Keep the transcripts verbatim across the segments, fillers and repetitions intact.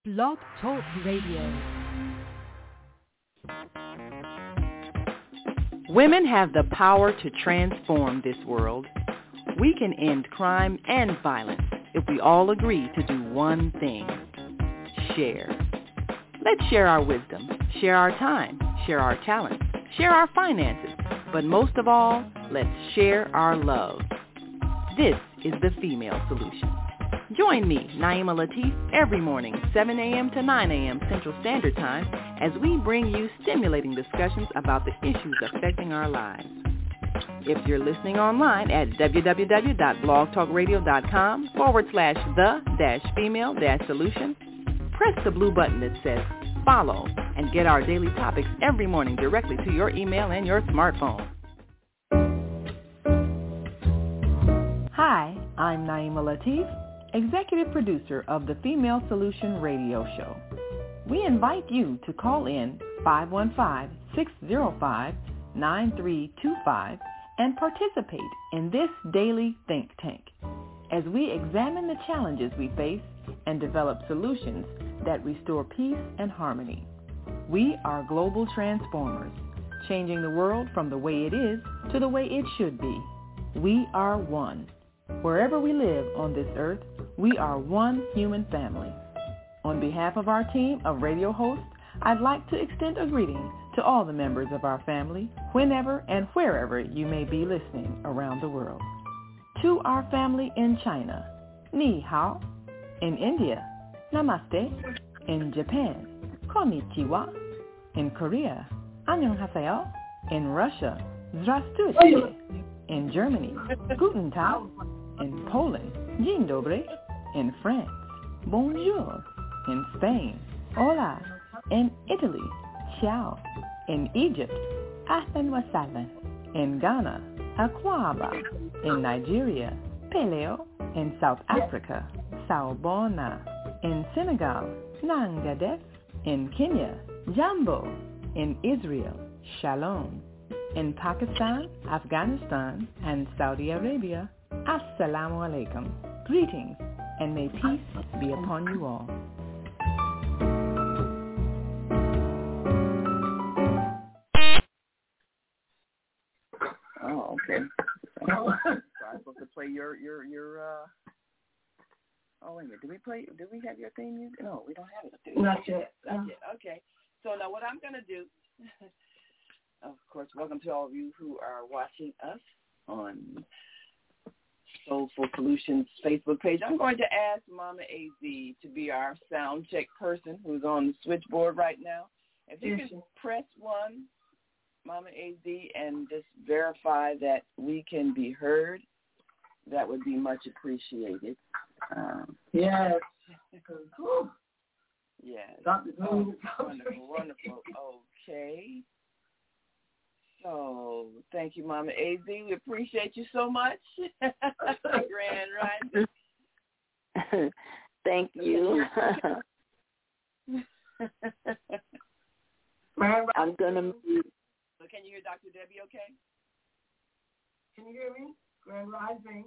Blog Talk Radio. Women have the power to transform this world. We can end crime and violence if we all agree to do one thing: share. Let's share our wisdom, share our time, share our talents, share our finances, but most of all, let's share our love. This is the Female Solution. Join me, Naima Latif, every morning, seven a.m. to nine a.m. Central Standard Time, as we bring you stimulating discussions about the issues affecting our lives. If you're listening online at www.blogtalkradio.com forward slash the dash female dash solution, press the blue button that says follow and get our daily topics every morning directly to your email and your smartphone. Hi, I'm Naima Latif, Executive Producer of the Female Solution Radio Show. We invite you to call in five one five, six zero five, nine three two five and participate in this daily think tank as we examine the challenges we face and develop solutions that restore peace and harmony. We are global transformers, changing the world from the way it is to the way it should be. We are one. Wherever we live on this earth, we are one human family. On behalf of our team of radio hosts, I'd like to extend a greeting to all the members of our family, whenever and wherever you may be listening around the world. To our family in China, Ni Hao. In India, Namaste. In Japan, Konnichiwa. In Korea, Annyeonghaseyo. In Russia, Здравствуйте. In Germany, Guten Tag. In Poland, Dzień dobry. In France, Bonjour. In Spain, Hola. In Italy, Ciao. In Egypt, Ahlan wa sahlan. In Ghana, Akwaba. In Nigeria, Peleo. In South Africa, Sawubona. In Senegal, Nangadef. In Kenya, Jambo. In Israel, Shalom. In Pakistan, Afghanistan, and Saudi Arabia, Assalamu alaikum. Greetings, and may peace be upon you all. Oh, okay. So I'm supposed to play your your your. Uh... Oh wait a minute. Did we play? Did we have your theme music? No, we don't have it. Do we? Not yet. Not yet. Okay. So now what I'm gonna do. Of course, welcome to all of you who are watching us on Soulful Solutions Facebook page. I'm going to ask Mama A Z to be our sound check person who's on the switchboard right now. If you Yes. can press one, Mama A Z, and just verify that we can be heard, that would be much appreciated. Um, Yes. Whew. yes. Doctor Oh, wonderful, wonderful. Okay. So, thank you, Mama A Z. We appreciate you so much. Grand Rising. Thank you. I'm going to mute. So can you hear Doctor Debbie okay? Can you hear me? Grand Rising.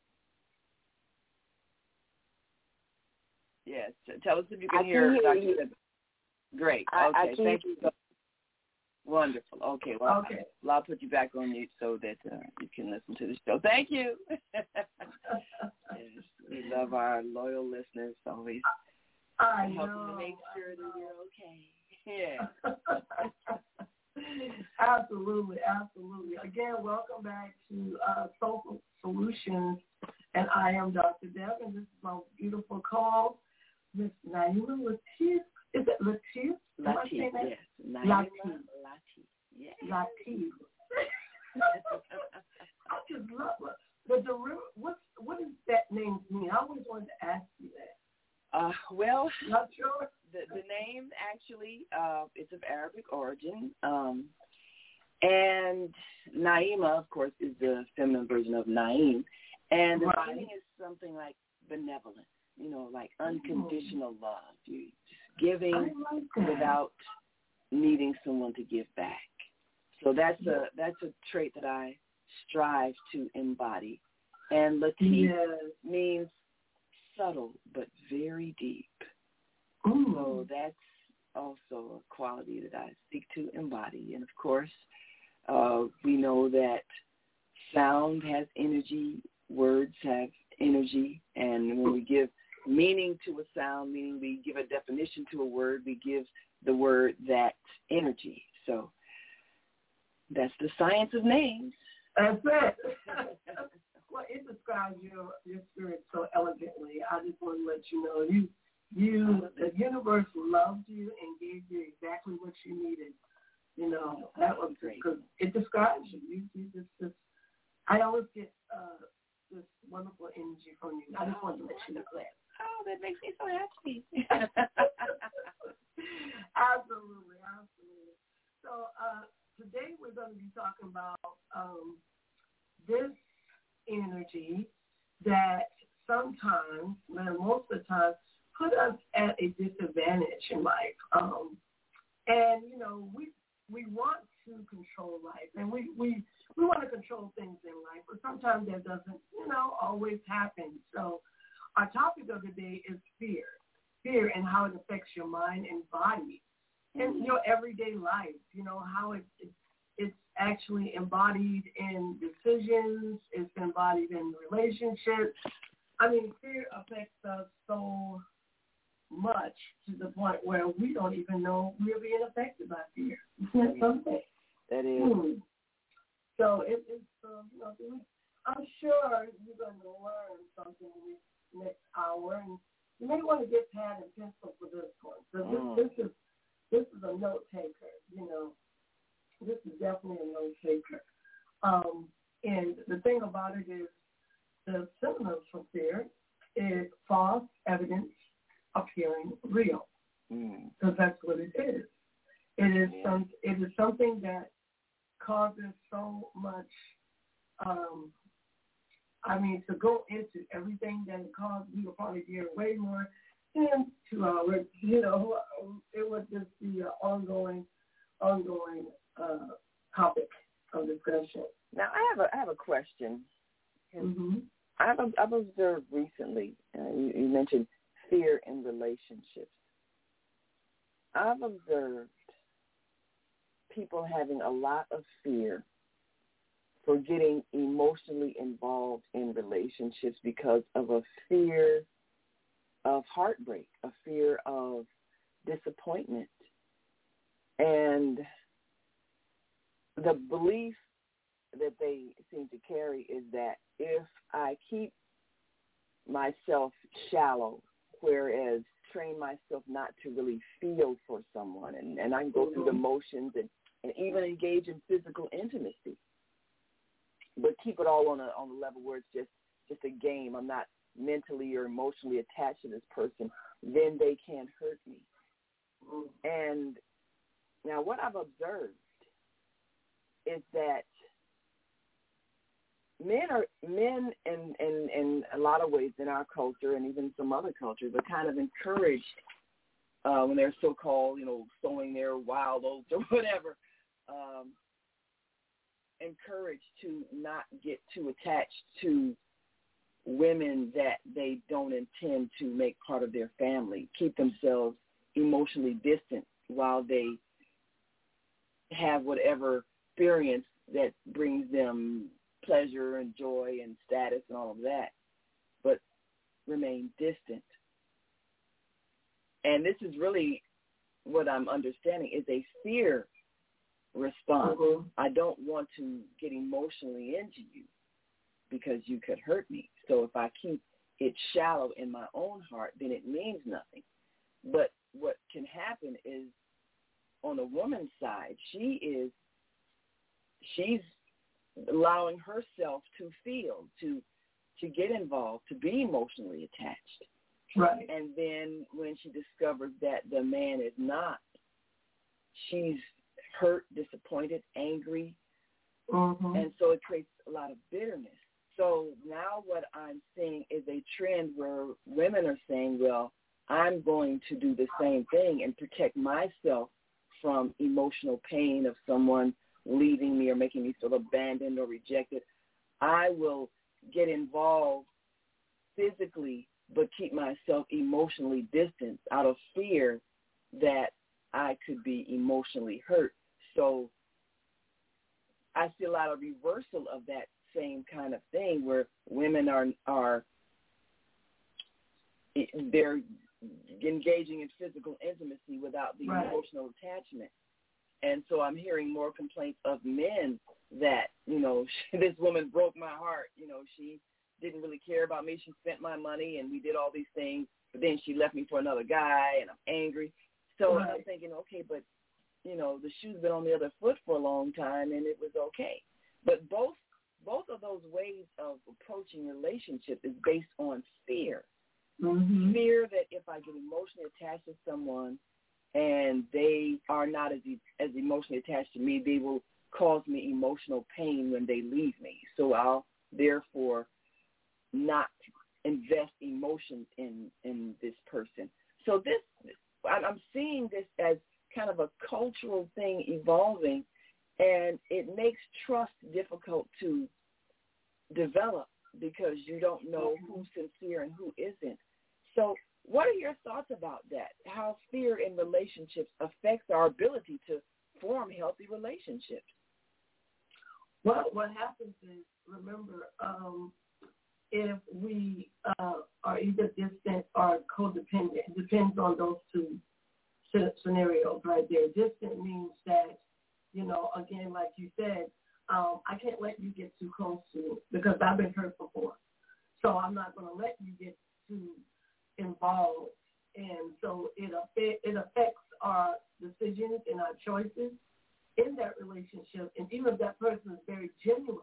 Yes. Tell us if you can I hear can hear Doctor you. Debbie. Great. I, Okay. I can Thank hear you. So Wonderful. Okay. Well, Okay. I'll, I'll put you back on mute so that uh, you can listen to the show. Thank you. Yes, we love our loyal listeners. Always I helping know. to make sure that you're okay. Yeah. Absolutely, absolutely. Again, welcome back to uh, Soulful Solutions, and I am Doctor Deb, and this is my beautiful call, Miss Naima Latif. Is it Latif? Am I Latif, saying that? yes. Latif. Latif. Yes. Latif. I just love it. The deriv- what's what does that name mean? I always wanted to ask you that. Uh, well, Not sure. the, the name actually, uh, it's of Arabic origin. Um, and Naima, of course, is the feminine version of Naim. And the Right. meaning is something like benevolent, you know, like unconditional mm. love. You just giving like without needing someone to give back. So that's a that's a trait that I strive to embody. And Latif yes. means subtle but very deep. Ooh, So that's also a quality that I seek to embody. And, of course, uh, we know that sound has energy, words have energy, and when we give meaning to a sound, meaning we give a definition to a word, we give the word that energy. So that's the science of names. That's it. Well, it describes your your spirit so elegantly. I just want to let you know you you the universe loved you and gave you exactly what you needed. You know, that was great because it describes you. You, you just, just I always get uh, this wonderful energy from you. I just wanted to let you know that. Oh, that makes me so happy. Absolutely, absolutely. So uh, today we're going to be talking about um, this energy that sometimes, and most of the time, put us at a disadvantage in life. Um, and, you know, we we want to control life, and we, we, we want to control things in life, but sometimes that doesn't, you know, always happen. So our topic of the day is fear, fear and how it affects your mind and body and your everyday life, you know, how it, it it's actually embodied in decisions, it's embodied in relationships. I mean, fear affects us so much to the point where we don't even know we're being affected by fear. Isn't that something? That is. Hmm. So it, it's, uh, you know, I'm sure you're going to learn something this next hour, and you may want to get pad and pencil for this one. So this, mm. this is this is a note taker, you know. This is definitely a note taker. Um, and the thing about it is the synonyms for fear is false evidence appearing real. Because mm. that's what it is. It is yeah. some. It is something that causes so much. Um, I mean, to go into everything that it caused, we would probably get way more than two hours. You know, it would just be an ongoing, ongoing uh, topic of discussion. Now, I have a I have a question. Mm-hmm. I've I've observed recently. Uh, you, you mentioned fear in relationships. I've observed people having a lot of fear for getting emotionally involved in relationships because of a fear of heartbreak, a fear of disappointment. And the belief that they seem to carry is that if I keep myself shallow, whereas train myself not to really feel for someone, and, and I can go through the motions and, and even engage in physical intimacy, but keep it all on a on a level where it's just, just a game. I'm not mentally or emotionally attached to this person, then they can't hurt me. And now what I've observed is that men are men in, in, in a lot of ways in our culture and even some other cultures are kind of encouraged uh, when they're so-called, you know, sowing their wild oats or whatever, um, encouraged to not get too attached to women that they don't intend to make part of their family, keep themselves emotionally distant while they have whatever experience that brings them pleasure and joy and status and all of that, but remain distant. And this is really what I'm understanding is a fear response. Mm-hmm. I don't want to get emotionally into you because you could hurt me. So if I keep it shallow in my own heart, then it means nothing. But what can happen is on the woman's side, she is, she's allowing herself to feel, to to get involved, to be emotionally attached. Right. And then when she discovers that the man is not, she's hurt, disappointed, angry, mm-hmm. and so it creates a lot of bitterness. So now what I'm seeing is a trend where women are saying, well, I'm going to do the same thing and protect myself from emotional pain of someone leaving me or making me feel abandoned or rejected. I will get involved physically but keep myself emotionally distant out of fear that I could be emotionally hurt. So I see a lot of reversal of that same kind of thing where women are are they're engaging in physical intimacy without the right. emotional attachment. And so I'm hearing more complaints of men that, you know, this woman broke my heart. You know, she didn't really care about me. She spent my money and we did all these things, but then she left me for another guy and I'm angry. So right. I'm thinking, okay, but, you know, the shoe's been on the other foot for a long time and it was okay. But both both of those ways of approaching relationships is based on fear. Mm-hmm. Fear that if I get emotionally attached to someone and they are not as as emotionally attached to me, they will cause me emotional pain when they leave me. So I'll therefore not invest emotions in, in this person. So this, I'm seeing this as kind of a cultural thing evolving, and it makes trust difficult to develop because you don't know who's sincere and who isn't. So what are your thoughts about that? How fear in relationships affects our ability to form healthy relationships? Well, what happens is, remember, um, if we uh, are either distant or codependent, it depends on those two scenarios right there. Distant means that, you know, again, like you said, um, I can't let you get too close to me because I've been hurt before. So I'm not going to let you get too involved. And so it, affect, it affects our decisions and our choices in that relationship. And even if that person is very genuine,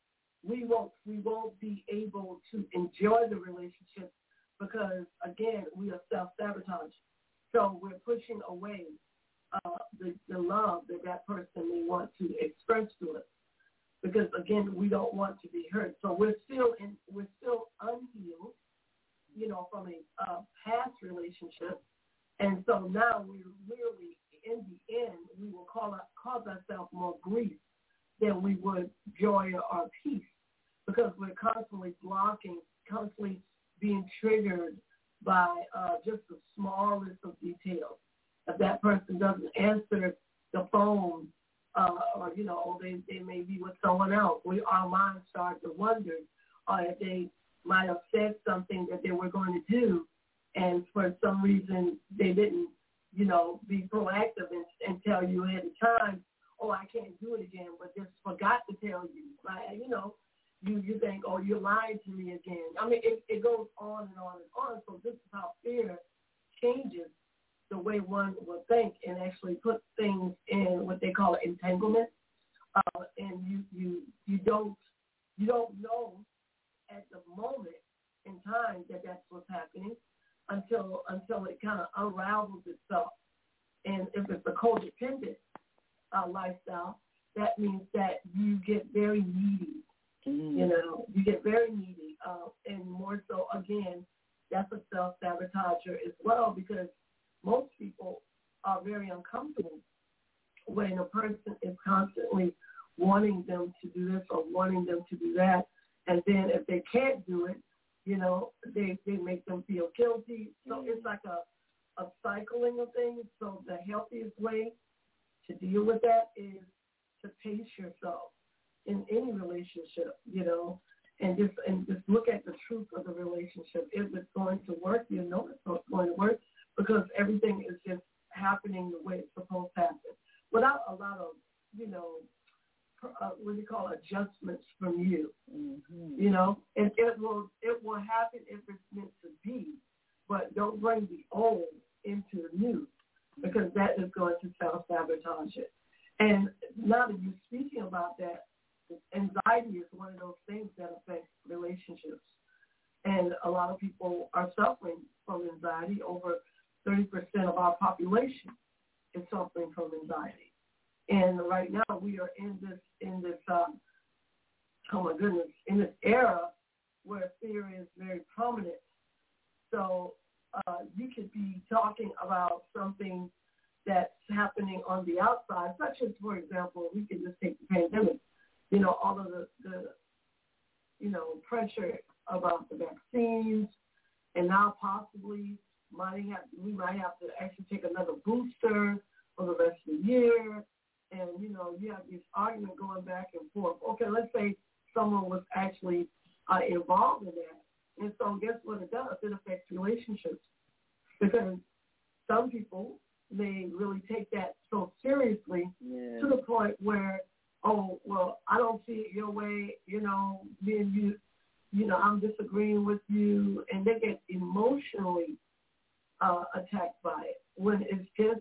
we won't, we won't be able to enjoy the relationship because, again, we are self-sabotaging. So we're pushing away uh, the, the love that that person may want to express to us, because again, we don't want to be hurt. So we're still in, we're still unhealed, you know, from a uh, past relationship, and so now we're really, in the end, we will call our, cause ourselves more grief than we would joy or peace, because we're constantly blocking, constantly being triggered by uh, just the smallest of details. If that person doesn't answer the phone, uh, or, you know, they, they may be with someone else, we, our minds start to wonder, or if they might have said something that they were going to do, and for some reason they didn't, you know, be proactive and, and tell you ahead of time, oh, I can't do it again, but just forgot to tell you, right? You know, you, you think, oh, you're lying to me again. I mean, it, it goes on and on and on. So this is how fear changes the way one will think and actually put things in what they call entanglement. Uh, and you, you, you don't, you don't know at the moment in time that that's what's happening until, until it kind of unravels itself. And if it's a codependent uh, lifestyle, that means that you get very needy. Mm-hmm. You know, you get very needy. Uh, and more so, again, that's a self-sabotager as well, because most people are very uncomfortable when a person is constantly wanting them to do this or wanting them to do that. And then if they can't do it, you know, they, they make them feel guilty. So mm-hmm. it's like a, a cycling of things. So the healthiest way to deal with that is to pace yourself in any relationship, you know, and just and just look at the truth of the relationship. If it's going to work, you know it's not going to work, because everything is just happening the way it's supposed to happen without a lot of, you know, uh, what do you call adjustments from you, mm-hmm. you know, and it will it will happen if it's meant to be, but don't bring the old into the new, because that is going to self-sabotage it. And now that you're speaking about that, anxiety is one of those things that affects relationships. And a lot of people are suffering from anxiety. Over thirty percent of our population is suffering from anxiety. And right now we are in this, in this, um, oh my goodness, in this era where fear is very prominent. So uh, you could be talking about something that's happening on the outside, such as, for example, we could just take the pandemic. You know, all of the, the, you know, pressure about the vaccines, and now possibly might have we might have to actually take another booster for the rest of the year. And, you know, you have this argument going back and forth. Okay, let's say someone was actually uh, involved in that. And so guess what it does? It affects relationships. Because some people may really take that so seriously yeah. to the point where, oh, well, I don't see it your way, you know, me and you, you know, I'm disagreeing with you. And they get emotionally uh, attacked by it when it's just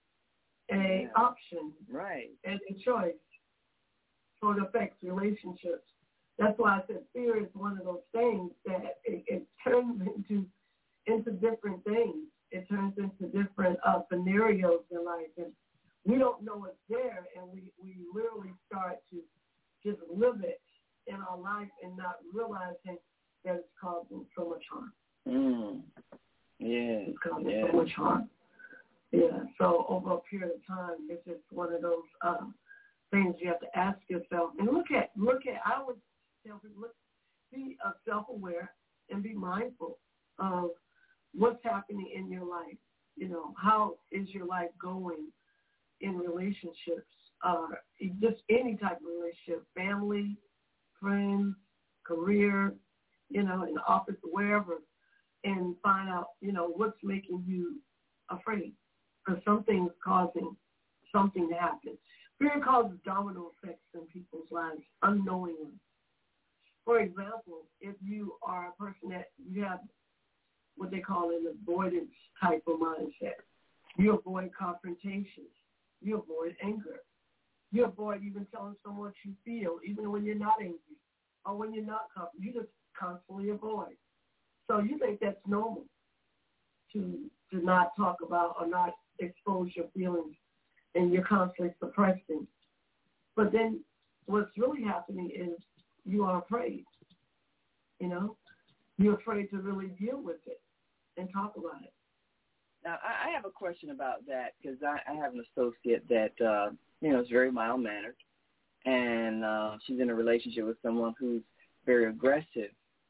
a yeah. option right. and a choice. So it affects relationships. That's why I said fear is one of those things that it, it turns into into different things. It turns into different uh, scenarios in life. And we don't know it's there, and we, we literally start to just live it in our life and not realizing that it's causing so much harm. Mm. Yeah. It's causing yeah. so much harm. Yeah, so over a period of time, it's just one of those uh, things you have to ask yourself. And look at, look at, I would tell people, look, be uh, self-aware and be mindful of what's happening in your life. You know, how is your life going in relationships, uh, just any type of relationship, family, friends, career, you know, in the office, wherever, and find out, you know, what's making you afraid. Because something's causing something to happen. Fear causes domino effects in people's lives unknowingly. For example, if you are a person that you have what they call an avoidance type of mindset, you avoid confrontations. You avoid anger. You avoid even telling someone what you feel, even when you're not angry or when you're not confident. You just constantly avoid. So you think that's normal to to not talk about or not expose your feelings, and you're constantly suppressing. But then what's really happening is you are afraid, you know? You're afraid to really deal with it and talk about it. Now, I have a question about that because I, I have an associate that, uh, you know, is very mild-mannered, and uh, she's in a relationship with someone who's very aggressive,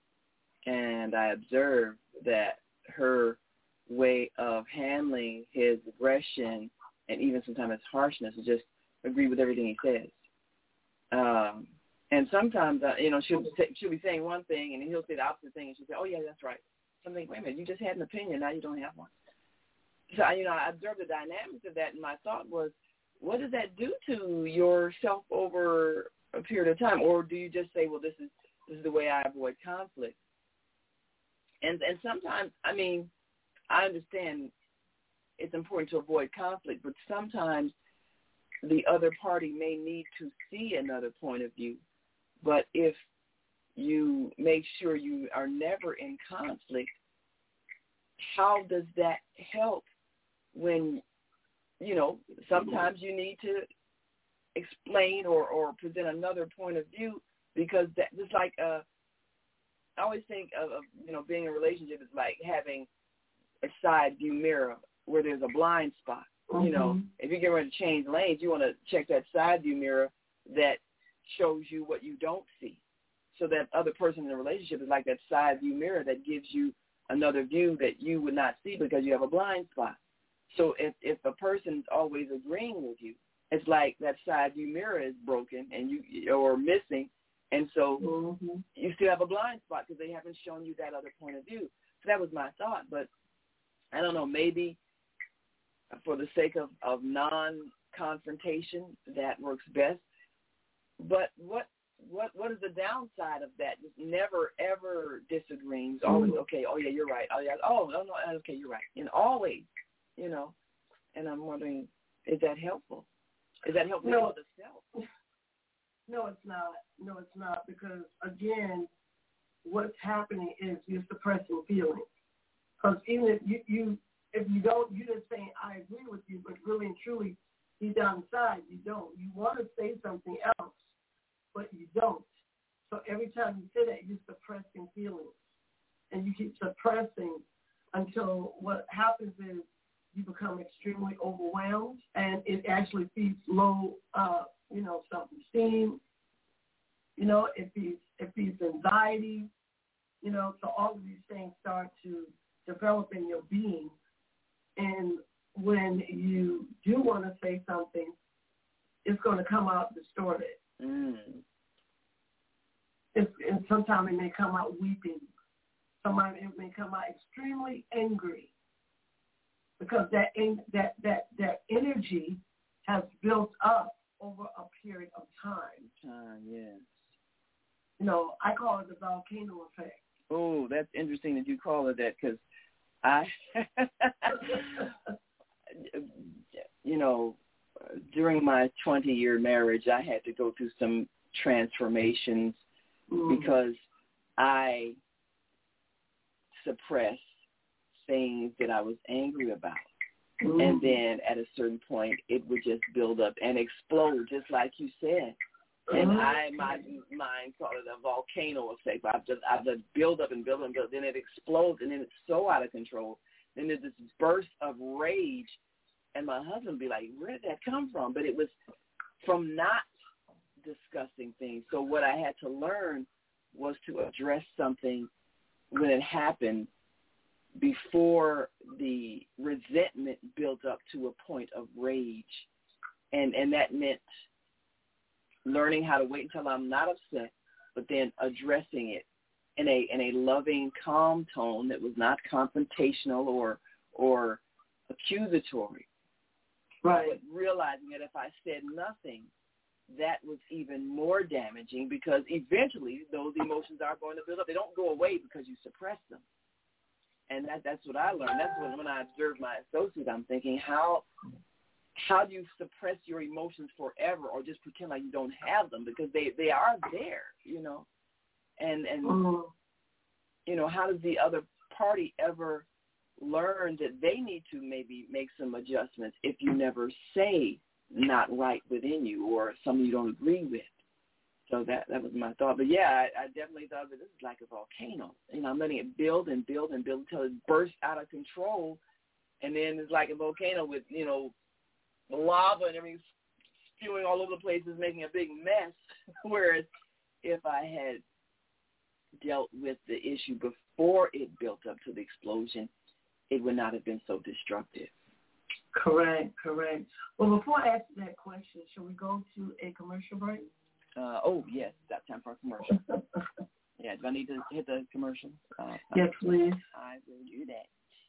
and I observe that her way of handling his aggression and even sometimes his harshness is just agree with everything he says. Um, and sometimes, uh, you know, she'll, she'll be saying one thing, and he'll say the opposite thing, and she'll say, oh, yeah, that's right. So I'm thinking, wait a minute, you just had an opinion, now you don't have one. So, you know, I observed the dynamics of that, and my thought was, what does that do to yourself over a period of time? Or do you just say, well, this is this is the way I avoid conflict? And and sometimes, I mean, I understand it's important to avoid conflict, but sometimes the other party may need to see another point of view. But if you make sure you are never in conflict, how does that help when, you know, sometimes you need to explain or, or present another point of view, because that, it's like, uh, I always think of, of, you know, being in a relationship is like having a side view mirror where there's a blind spot. Mm-hmm. You know, if you get ready to change lanes, you want to check that side view mirror that shows you what you don't see. So that other person in the relationship is like that side view mirror that gives you another view that you would not see because you have a blind spot. So if, if a person's always agreeing with you, it's like that side view mirror is broken and you or missing, and so mm-hmm. you still have a blind spot because they haven't shown you that other point of view. So that was my thought, but I don't know, maybe for the sake of, of non-confrontation, that works best. But what what what is the downside of that? Just never, ever disagreeing. Always, okay, oh, yeah, you're right. Oh, yeah, oh, no, no, okay, you're right. And always, you know, and I'm wondering, is that helpful? Is that helpful no. for the self? No, it's not. No, it's not, because, again, what's happening is you're suppressing feelings. Because even if you, you if you don't, you're just saying, I agree with you, but really and truly, deep down inside, you don't. You want to say something else, but you don't. So every time you say that, you're suppressing feelings. And you keep suppressing until what happens is you become extremely overwhelmed, and it actually feeds low, uh, you know, self-esteem. You know, it feeds, it feeds anxiety. You know, so all of these things start to develop in your being, And when you do want to say something, it's going to come out distorted. Mm. It's, and sometimes it may come out weeping. Sometimes it may come out extremely angry because that that that that energy has built up over a period of time. Time, yes. You know, I call it the volcano effect. Oh, that's interesting that you call it that because I, you know, during my twenty-year marriage, I had to go through some transformations mm. because I suppressed things that I was angry about. Mm. And then at a certain point, it would just build up and explode, just like you said. And mm. I, my mind called it a volcano effect. I've just, I've just build up and build up and build, then it explodes, and then it's so out of control. Then there's this burst of rage, and my husband would be like, where did that come from? But it was from not discussing things. So what I had to learn was to address something when it happened before the resentment built up to a point of rage. And and that meant learning how to wait until I'm not upset, but then addressing it in a in a loving, calm tone that was not confrontational or or accusatory. Right. But realizing that if I said nothing, that was even more damaging because eventually those emotions are going to build up. They don't go away because you suppress them. And that that's what I learned. That's when, when I observed my associate, I'm thinking, how how do you suppress your emotions forever or just pretend like you don't have them? Because they, they are there, you know. And, and mm-hmm. you know, how does the other party ever learn that they need to maybe make some adjustments if you never say not right within you or something you don't agree with? So that that was my thought. But, yeah, I, I definitely thought that this is like a volcano. You know, I'm letting it build and build and build until it bursts out of control. And then it's like a volcano with, you know, lava and everything spewing all over the place is making a big mess. Whereas if I had dealt with the issue before it built up to the explosion, it would not have been so destructive. Correct, correct. Well, before I ask that question, shall we go to a commercial break? Uh, oh, yes, that's time for a commercial. Yeah, do I need to hit the commercial? Uh, yes, please. I will do that.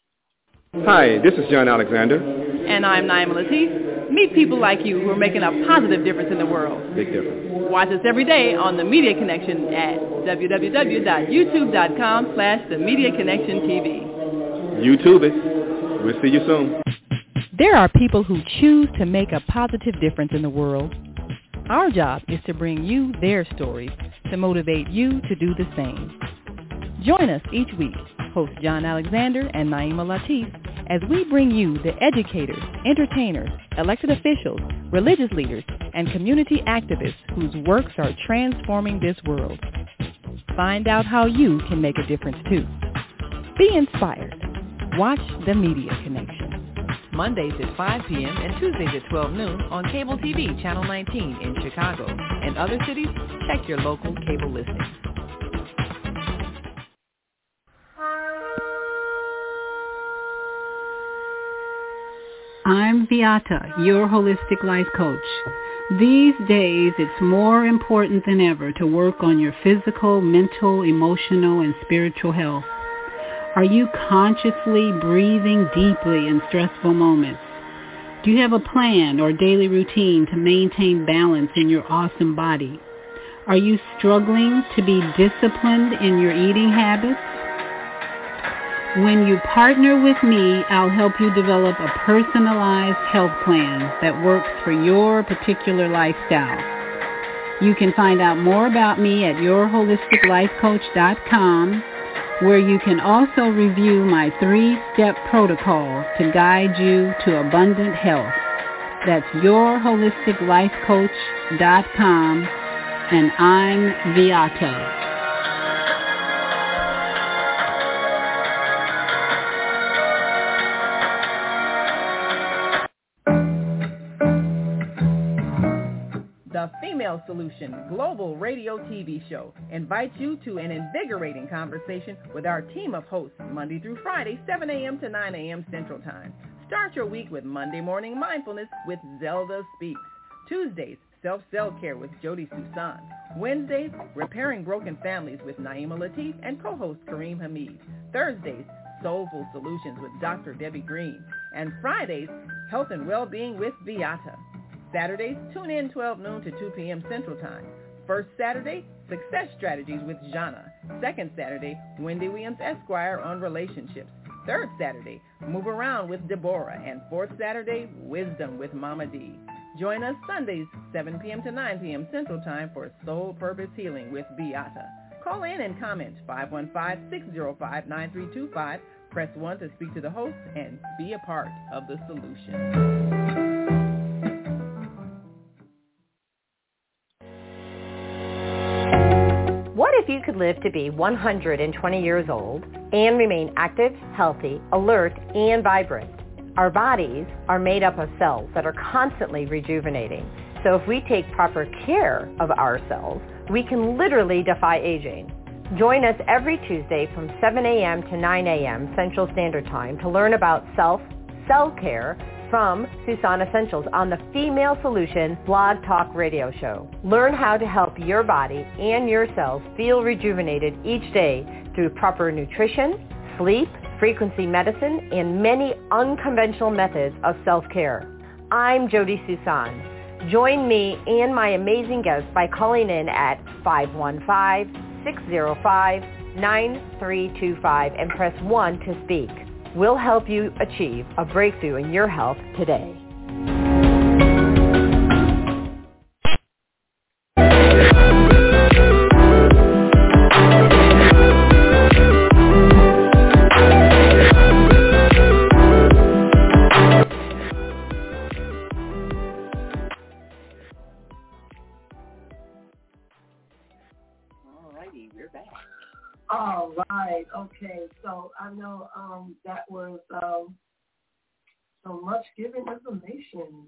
Hi, this is John Alexander. And I'm Naima Latif. Meet people like you who are making a positive difference in the world. Big difference. Watch us every day on The Media Connection at w w w dot youtube dot com slash The Media Connection T V. YouTube it. We'll see you soon. There are people who choose to make a positive difference in the world. Our job is to bring you their stories to motivate you to do the same. Join us each week, host John Alexander and Naima Latif, as we bring you the educators, entertainers, elected officials, religious leaders, and community activists whose works are transforming this world. Find out how you can make a difference too. Be inspired. Watch The Media Connection. Mondays at five p.m. and Tuesdays at twelve noon on Cable T V Channel nineteen in Chicago. In other cities, check your local cable listings. I'm Beata, your holistic life coach. These days, it's more important than ever to work on your physical, mental, emotional, and spiritual health. Are you consciously breathing deeply in stressful moments? Do you have a plan or daily routine to maintain balance in your awesome body? Are you struggling to be disciplined in your eating habits? When you partner with me, I'll help you develop a personalized health plan that works for your particular lifestyle. You can find out more about me at your holistic life coach dot com, where you can also review my three-step protocol to guide you to abundant health. That's your holistic life coach dot com, and I'm Beata. The Female Solution Global Radio T V Show invites you to an invigorating conversation with our team of hosts Monday through Friday, seven a.m. to nine a.m. Central Time. Start your week with Monday Morning Mindfulness with Zelda Speaks. Tuesdays, Self-Cell Care with Jody Susan. Wednesdays, Repairing Broken Families with Naima Latif and co-host Kareem Hamid. Thursdays, Soulful Solutions with Doctor Debbie Green. And Fridays, Health and Wellbeing with Beata. Saturdays, tune in twelve noon to two p.m. Central Time. First Saturday, Success Strategies with Jana. Second Saturday, Wendy Williams Esquire on relationships. Third Saturday, Move Around with Deborah. And fourth Saturday, Wisdom with Mama D. Join us Sundays, seven p.m. to nine p.m. Central Time for Soul Purpose Healing with Beata. Call in and comment five one five, six zero five, nine three two five. Press one to speak to the host and be a part of the solution. What if you could live to be one hundred twenty years old and remain active, healthy, alert, and vibrant? Our bodies are made up of cells that are constantly rejuvenating. So if we take proper care of ourselves, we can literally defy aging. Join us every Tuesday from seven a.m. to nine a.m. Central Standard Time to learn about self, cell care from Susan Essentials on the Female Solution Blog Talk Radio Show. Learn how to help your body and your cells feel rejuvenated each day through proper nutrition, sleep, frequency medicine, and many unconventional methods of self-care. I'm Jody Susan. Join me and my amazing guests by calling in at five one five, six zero five, nine three two five and press one to speak. We'll help you achieve a breakthrough in your health today. All right. Okay. So I know um, that was um, so much given information.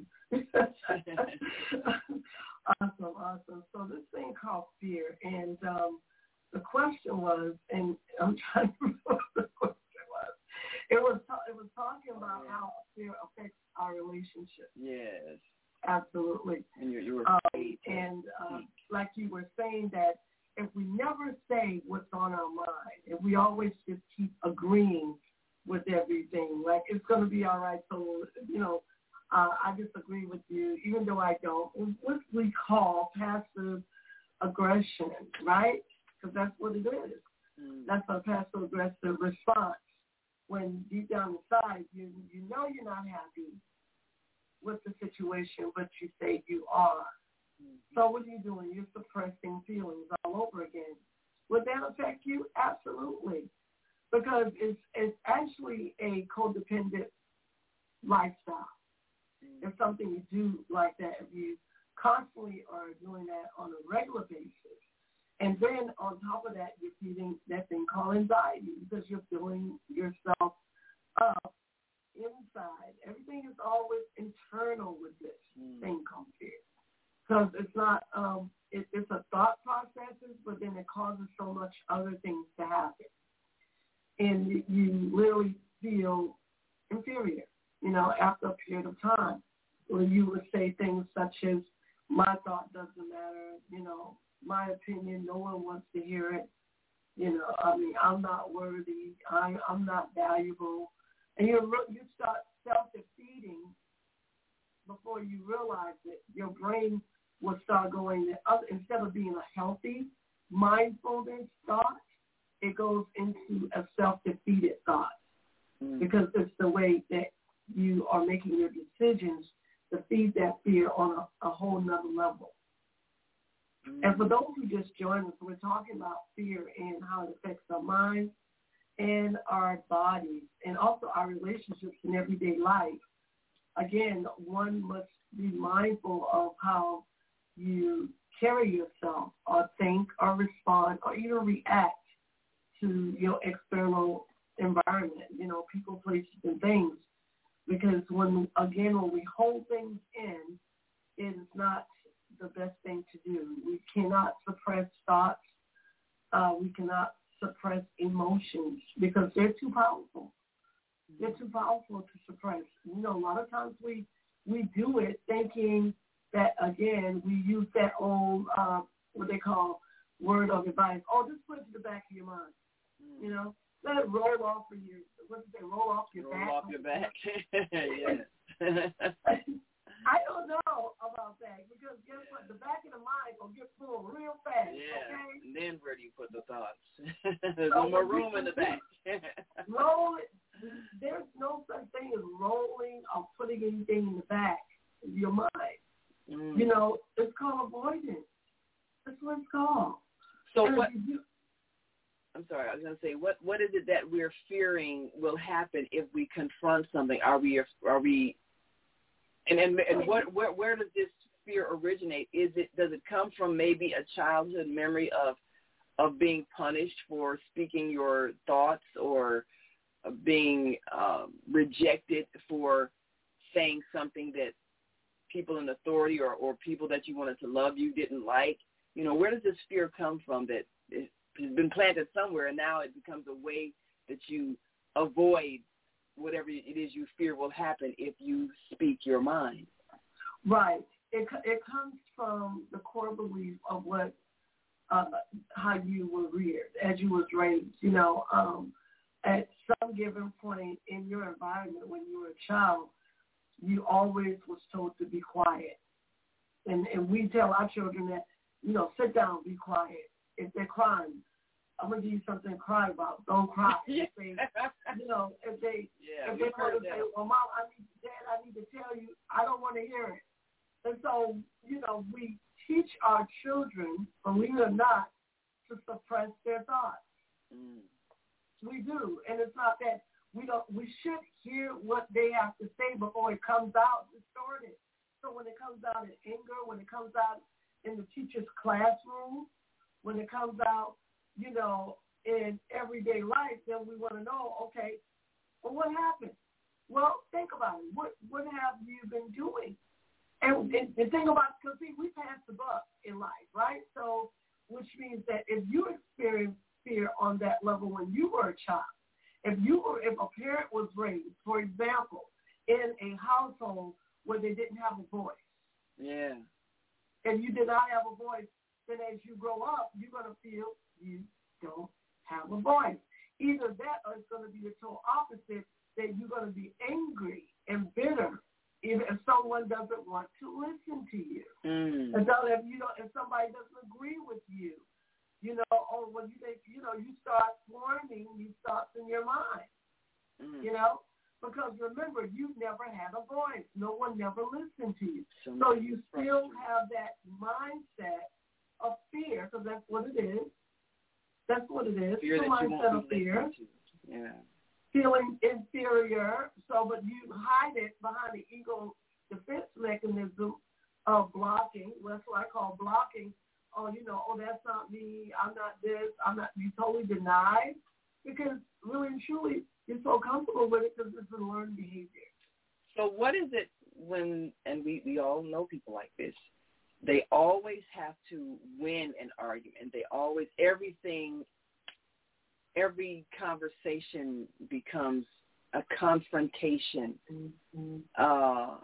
Awesome. Awesome. So this thing called fear, and um, the question was, and I'm trying to remember what the question was. It was it was talking about how fear affects our relationship. Yes. Absolutely. And you, you were um, and uh, like you were saying that. If we never say what's on our mind, if we always just keep agreeing with everything, like it's going to be all right. So, you know, uh, I disagree with you, even though I don't. What we call passive aggression, right? Because that's what it is. Mm. That's a passive aggressive response. When deep down inside, you you know you're not happy with the situation, but you say you are. So what are you doing? You're suppressing feelings all over again. Would that affect you? Absolutely. Because it's it's actually a codependent lifestyle. Mm-hmm. It's something you do like that. If you constantly are doing that on a regular basis. And then on top of that, you're feeding that thing called anxiety because you're filling yourself up inside. Everything is always internal with this mm-hmm. thing called fear. Because it's not, um, it, it's a thought processes, but then it causes so much other things to happen. And you, you literally feel inferior, you know, after a period of time. Where you would say things such as, my thought doesn't matter, you know, my opinion, no one wants to hear it. You know, I mean, I'm not worthy, I, I'm not valuable. And you you start self-defeating before you realize it. Your brain will start going, the other, instead of being a healthy, mindfulness thought, it goes into a self-defeated thought mm. because it's the way that you are making your decisions to feed that fear on a, a whole nother level. Mm. And for those who just joined us, we're talking about fear and how it affects our minds and our bodies and also our relationships in everyday life. Again, one must be mindful of how you carry yourself or think or respond or even react to your external environment, you know, people, places, and things. Because when, again, when we hold things in, it is not the best thing to do. We cannot suppress thoughts. Uh, we cannot suppress emotions because they're too powerful. They're too powerful to suppress. You know, a lot of times we, we do it thinking that, again, we use that old, uh, what they call word of advice. Oh, just put it to the back of your mind. Mm. You know, let it roll off for you. What did they roll off your roll back? Roll off your back. Yes. I don't know about that because guess what? The back of the mind will get full real fast. Yeah. Okay? And then where do you put the thoughts? There's so no more room in the back. Roll it. There's no such thing as rolling or putting anything in the back of your mind. Mm. You know, it's called avoidance. That's what it's called. So and what? You, I'm sorry. I was going to say, what what is it that we're fearing will happen if we confront something? Are we are we? And and, and what where where does this fear originate? Is it does it come from maybe a childhood memory of of being punished for speaking your thoughts or being um, rejected for saying something that people in authority or, or people that you wanted to love you didn't like? You know, where does this fear come from that it has been planted somewhere and now it becomes a way that you avoid whatever it is you fear will happen if you speak your mind? Right. It it comes from the core belief of what, uh, how you were reared, as you was raised, you know, um, at some given point in your environment when you were a child, you always was told to be quiet. And and we tell our children that, you know, sit down, be quiet. If they're crying, I'm going to give you something to cry about. Don't cry. If they, you know, if they, yeah, if they want to say, well, Mom, I need, Dad, I need to tell you, I don't want to hear it. And so, you know, we teach our children, believe it or not, to suppress their thoughts. Mm. We do. And it's not that we don't, we should hear what they have to say before it comes out distorted. So when it comes out in anger, when it comes out in the teacher's classroom, when it comes out, you know, in everyday life, then we want to know, okay, well, what happened? Well, think about it. What what have you been doing? And, and, and think about, because see, we pass the buck in life, right? So, which means that if you experienced fear on that level when you were a child, if you were, if a parent was raised, for example, in a household where they didn't have a voice, yeah, and you did not have a voice, then as you grow up, you're going to feel you don't have a voice. Either that or it's going to be the total opposite, that you're going to be angry and bitter if, if someone doesn't want to listen to you. Mm. And so if, you know, if somebody doesn't agree with you, you know, or when you think, you know, you start forming these thoughts in your mind, mm. you know, because remember, you've never had a voice. No one never listened to you. So, so you still have that mindset of fear, because that's what it is. That's what it is. Fear the that you mindset won't of fear. Yeah. Feeling inferior, so but you hide it behind the ego defense mechanism of blocking. That's what I call blocking. Oh, you know, oh, that's not me. I'm not this. I'm not. You totally deny because really and truly you're so comfortable with it because it's a learned behavior. So what is it when, and we, we all know people like this, they always have to win an argument. They always, everything, every conversation becomes a confrontation. Mm-hmm. Uh,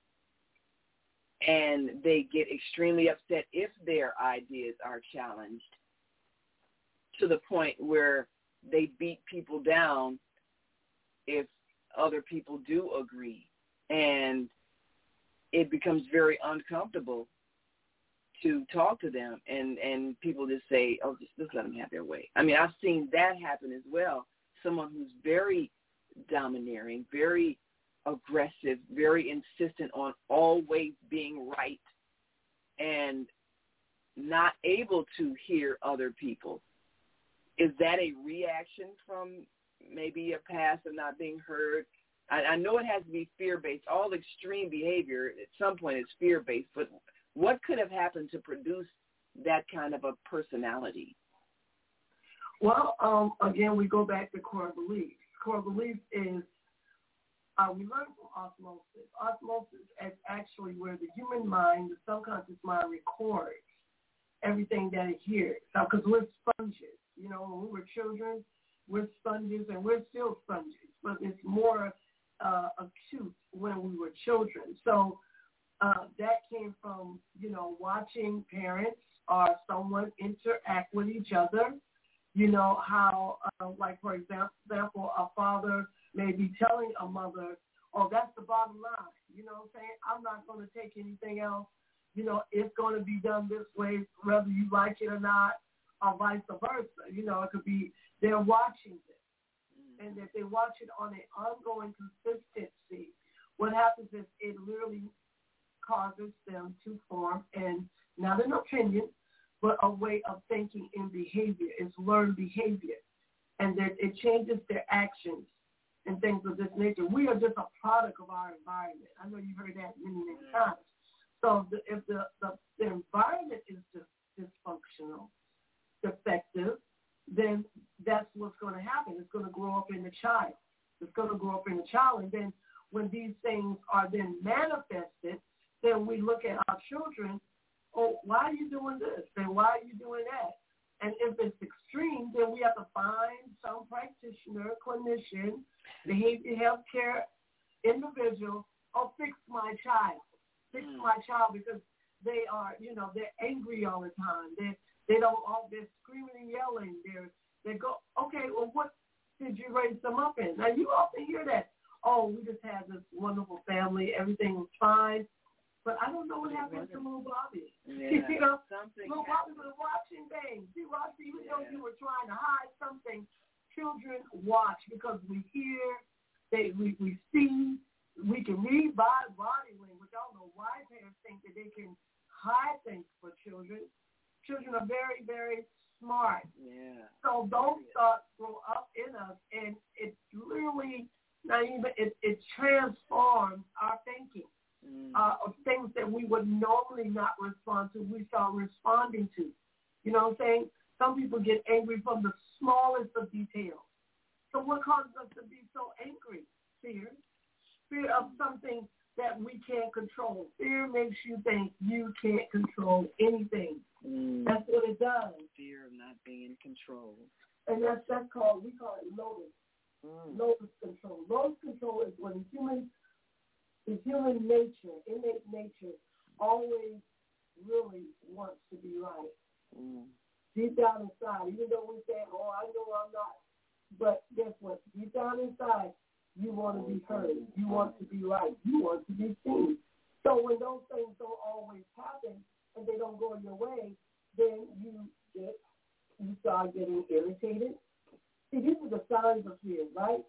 and they get extremely upset if their ideas are challenged to the point where they beat people down if other people do agree. And it becomes very uncomfortable to talk to them, and, and people just say, oh, just, just let them have their way. I mean, I've seen that happen as well. Someone who's very domineering, very aggressive, very insistent on always being right and not able to hear other people. Is that a reaction from maybe a past of not being heard? I, I know it has to be fear-based. All extreme behavior at some point is fear-based, but what could have happened to produce that kind of a personality? Well, um, again, we go back to core beliefs. Core beliefs is, uh, we learn from osmosis. Osmosis is actually where the human mind, the subconscious mind, records everything that it hears. Because we're sponges. You know, when we were children, we're sponges, and we're still sponges, but it's more uh, acute when we were children. So uh, that came from, you know, watching parents or someone interact with each other. You know, how, uh, like, for example, a father may be telling a mother, oh, that's the bottom line. You know what I'm saying? I'm not going to take anything else. You know, it's going to be done this way, whether you like it or not, or vice versa. You know, it could be they're watching this. And if they watch it on an ongoing consistency, what happens is it literally causes them to form, and not an opinion, but a way of thinking and behavior. It's learned behavior. And that it changes their actions and things of this nature. We are just a product of our environment. I know you've heard that many, many times. So the, if the, the, the environment is just dysfunctional, defective, then that's what's going to happen. It's going to grow up in the child. It's going to grow up in the child. And then when these things are then manifested, then we look at our children, oh, why are you doing this? And why are you doing that? And if it's extreme, then we have to find some practitioner, clinician, behavior health care individual, or fix my child. Fix mm. my child because they are, you know, they're angry all the time. They they don't all they're screaming and yelling. They're they go, okay, well, what did you raise them up in? Now you often hear that. Oh, we just had this wonderful family. Everything was fine. But I don't know what happened to little Bobby. Yeah, you know, something little Bobby was watching things. See, Roxy, even though you were trying to hide something, children watch because we hear, they we, we see, we can read by body language. I don't know why parents think that they can hide things for children. Children are very, very smart. Yeah. So those thoughts grow up in us, and it literally, not even, it, it transforms our thinking. Uh, of things that we would normally not respond to, we start responding to. You know what I'm saying? Some people get angry from the smallest of details. So what causes us to be so angry? Fear. Fear of something that we can't control. Fear makes you think you can't control anything. Mm. That's what it does. Fear of not being in control. And that's, that's called, we call it locus. Mm. Locus control. Locus control is when humans The human nature, innate nature, always really wants to be right. Mm. Deep down inside, even though we say, oh, I know I'm not, but guess what? Deep down inside, you want to be heard. You want to be right. You want to be seen. So when those things don't always happen and they don't go your way, then you get, you start getting irritated. See, these are the signs of fear, right?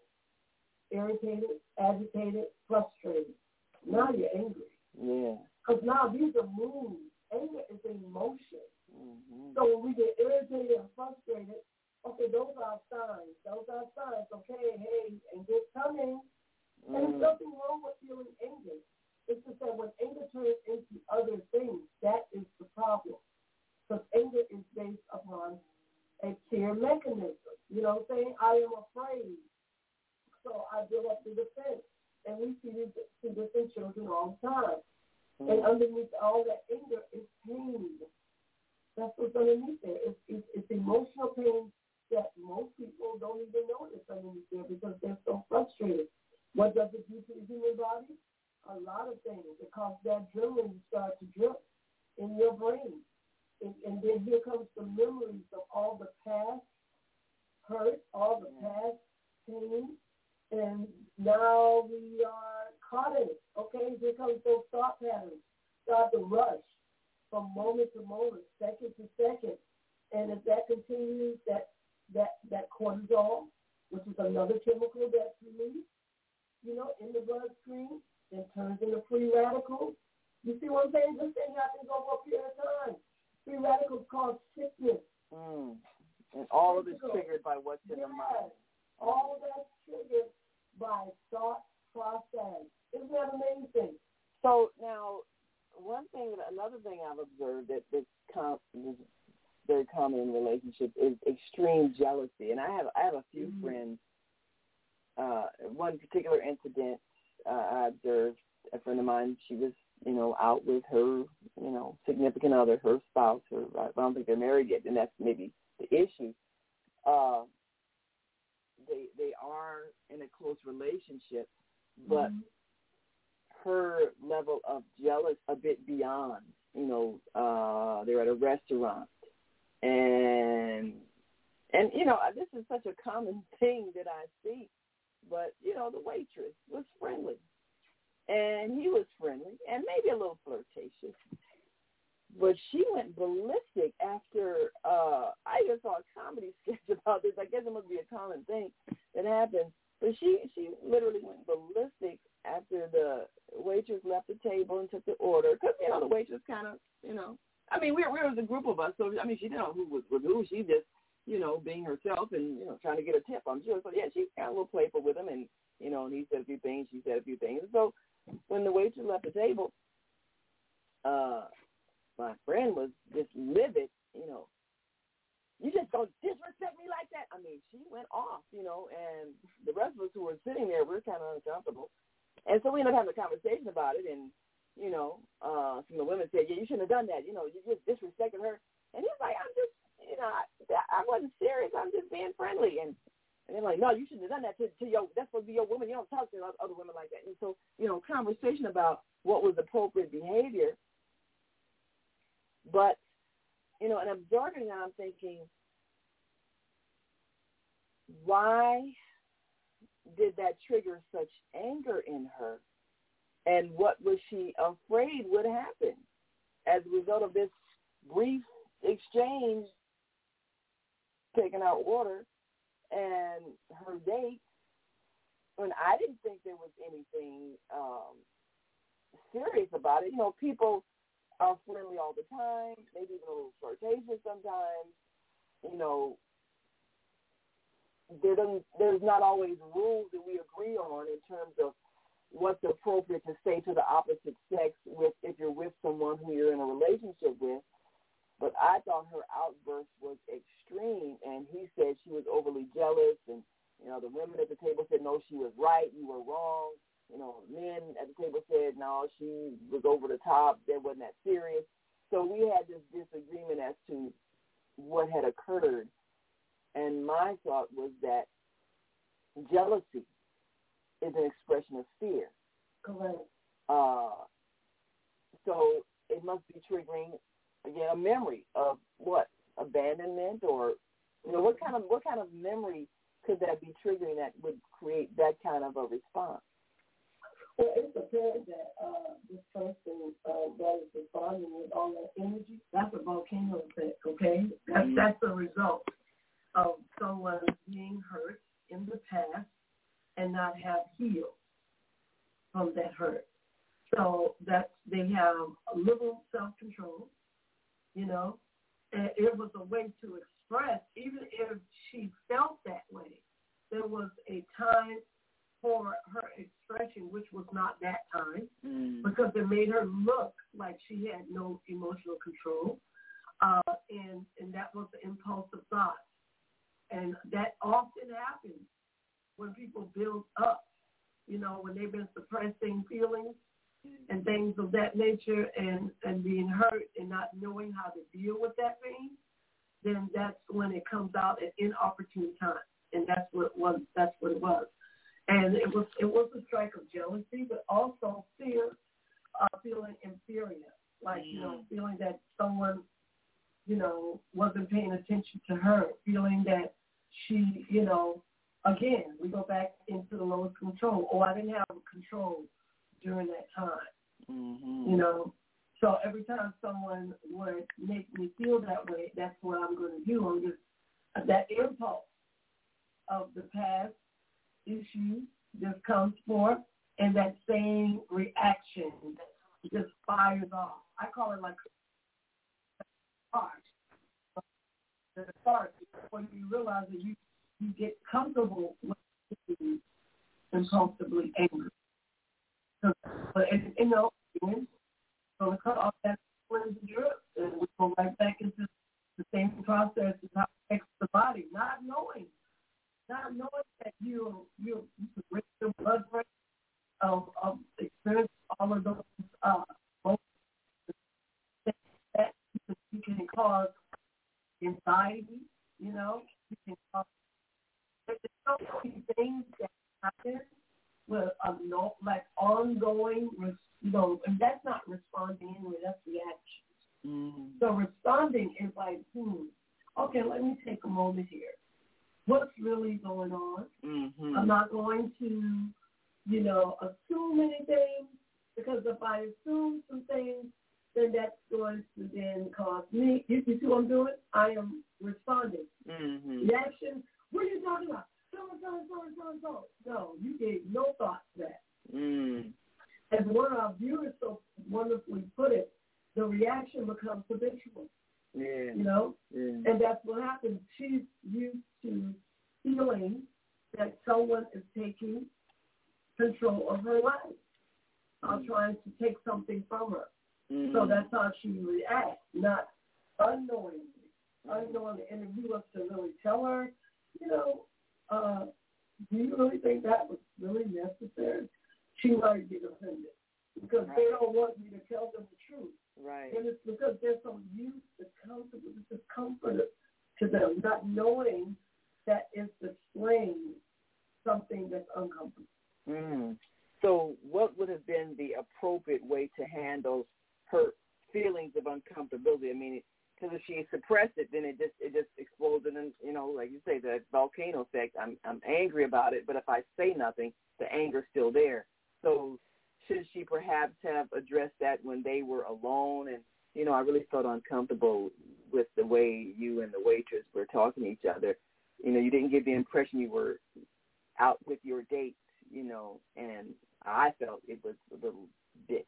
Irritated, agitated, frustrated. Now you're angry. Yeah. Because now these are moods. Anger is an emotion. Mm-hmm. So when we get irritated and frustrated, okay, those are signs. Those are signs. Okay, hey, anger's coming. Mm. And there's nothing wrong with feeling anger. It's just that when anger turns into other things, that is the problem. Because anger is based upon a fear mechanism. You know what I'm saying? I am afraid. So I build up the defense. And we see this, see this in children all the time. Mm-hmm. And underneath all that anger is pain. That's what's underneath there. It's, it's, it's emotional pain that most people don't even notice underneath there because they're so frustrated. What does it do to the human body? A lot of things. It causes that adrenaline to start to drip in your brain. And, and then here comes the memories of all the past hurt, all the past pain. And now we are caught in it, okay? Here comes those thought patterns. Start to rush from moment to moment, second to second. And if that continues, that that that cortisol, which is another chemical that's released, you know, in the bloodstream, then turns into free radicals. You see what I'm saying? This thing happens over a period of time. Free radicals cause sickness. Mm. And all of it's triggered by what's in yes. the mind. All of that's triggered by thought process. Isn't that amazing? So now, one thing, another thing I've observed that that's com- is very common in relationships is extreme jealousy. And I have I have a few mm-hmm. friends. Uh, one particular incident uh, I observed, a friend of mine, she was, you know, out with her, you know, significant other, her spouse. Her, I don't think they're married yet, and that's maybe the issue. Uh, they they are in a close relationship, but mm-hmm. her level of jealous a bit beyond. You know, uh, they're at a restaurant, and and you know, this is such a common thing that I see. But you know, the waitress was friendly, and he was friendly, and maybe a little flirtatious. But she went ballistic after uh, I just saw a comedy sketch about this. I guess it must be a common thing that happens. But she she literally went ballistic after the waitress left the table and took the order. Because, you know, the waitress kind of, you know, I mean, we we was a group of us. So, I mean, she didn't know who was with who. She just, you know, being herself and, you know, trying to get a tip, I'm sure. So, yeah, she got a little playful with him. And, you know, and he said a few things. She said a few things. So when the waitress left the table, uh, my friend was just livid, you know. You just don't disrespect me like that. I mean, she went off, you know, and the rest of us who were sitting there, we were kind of uncomfortable. And so we ended up having a conversation about it, and, you know, uh, some of the women said, yeah, you shouldn't have done that. You know, you just disrespected her. And he's like, I'm just, you know, I, I wasn't serious. I'm just being friendly. And and they're like, no, you shouldn't have done that to, to your, that's supposed to be your woman. You don't talk to other women like that. And so, you know, conversation about what was appropriate behavior. But, you know, and observing that, I'm thinking, why did that trigger such anger in her? And what was she afraid would happen as a result of this brief exchange, taking out order, and her date? And I didn't think there was anything um, serious about it. You know, people are friendly all the time, maybe even a little flirtatious sometimes. You know, there doesn't, there's not always rules that we agree on in terms of what's appropriate to say to the opposite sex with if you're with someone who you're in a relationship with. But I thought her outburst was extreme, and he said she was overly jealous, and, you know, the women at the table said, no, she was right, you were wrong. You know, men at the table said, no, she was over the top, that wasn't that serious. So we had this disagreement as to what had occurred. And my thought was that jealousy is an expression of fear. Correct. Uh, so it must be triggering, again, a memory of what? Abandonment, or, you know, what kind of what kind of memory could that be triggering that would create that kind of a response? Well, it's apparent that uh, this person uh, that is responding with all that energy, that's a volcano effect, okay? That's, mm-hmm. that's the result of someone being hurt in the past and not have healed from that hurt. So that they have a little self-control, you know, and it was a way to express, even if she felt that way, there was a time for her expression, which was not that time, mm. because it made her look like she had no emotional control, uh, and, and that was the impulsive thought. And that often happens when people build up, you know, when they've been suppressing feelings and things of that nature, and, and being hurt and not knowing how to deal with that pain, then that's when it comes out at inopportune times. And that's what it was. That's what it was. And it was it was a strike of jealousy, but also fear, uh, feeling inferior, like, you know, feeling that someone, you know, wasn't paying attention to her, feeling that she, you know, again, we go back into the lowest control. Oh, I didn't have control during that time, mm-hmm. you know. So every time someone would make me feel that way, that's what I'm going to do. I'm just, uh, that impulse of the past issue just comes forth, and that same reaction just fires off. I call it like a spark. The spark, when you realize that you, you get comfortable with being impulsively angry. So, and, you know, again, so we cut off that flames and drip, and we go right back into the same process as how it affects the body, not knowing. Not knowing that you you you can raise your blood pressure, of of experience all of those uh that you can cause anxiety, you know, you can cause it's so many things that happen with a no, like ongoing, you know, and that's not responding anyway, that's reaction. Mm-hmm. So responding is like, hmm, okay, let me take a moment here. What's really going on? Mm-hmm. I'm not going to, you know, assume anything, because if I assume some things, then that's going to then cause me, you, you see what I'm doing? I am responding. Mm-hmm. Reaction, what are you talking about? So and so and so and so and so. No, you gave no thought to that. Mm. As one of our viewers so wonderfully put it, the reaction becomes habitual. Yeah. You know? Yeah. And that's what happens. She's used to feeling that someone is taking control of her life, mm. or trying to take something from her. Mm-hmm. So that's how she reacts, not unknowingly. Mm-hmm. Unknowingly. And if you was to really tell her, you know, uh, do you really think that was really necessary? She might get offended because right. they don't want you to tell them the truth. Right. And it's because they're so used to comfort, it's discomfort to them, not knowing that it's displaying something that's uncomfortable. Mm. So what would have been the appropriate way to handle her feelings of uncomfortability? I mean, because if she suppressed it, then it just it just exploded, and you know, like you say, the volcano effect. I'm I'm angry about it, but if I say nothing, the anger's still there. So should she perhaps have addressed that when they were alone? And you know, I really felt uncomfortable with the way you and the waitress were talking to each other. You know, you didn't give the impression you were out with your date. You know, and I felt it was a little bit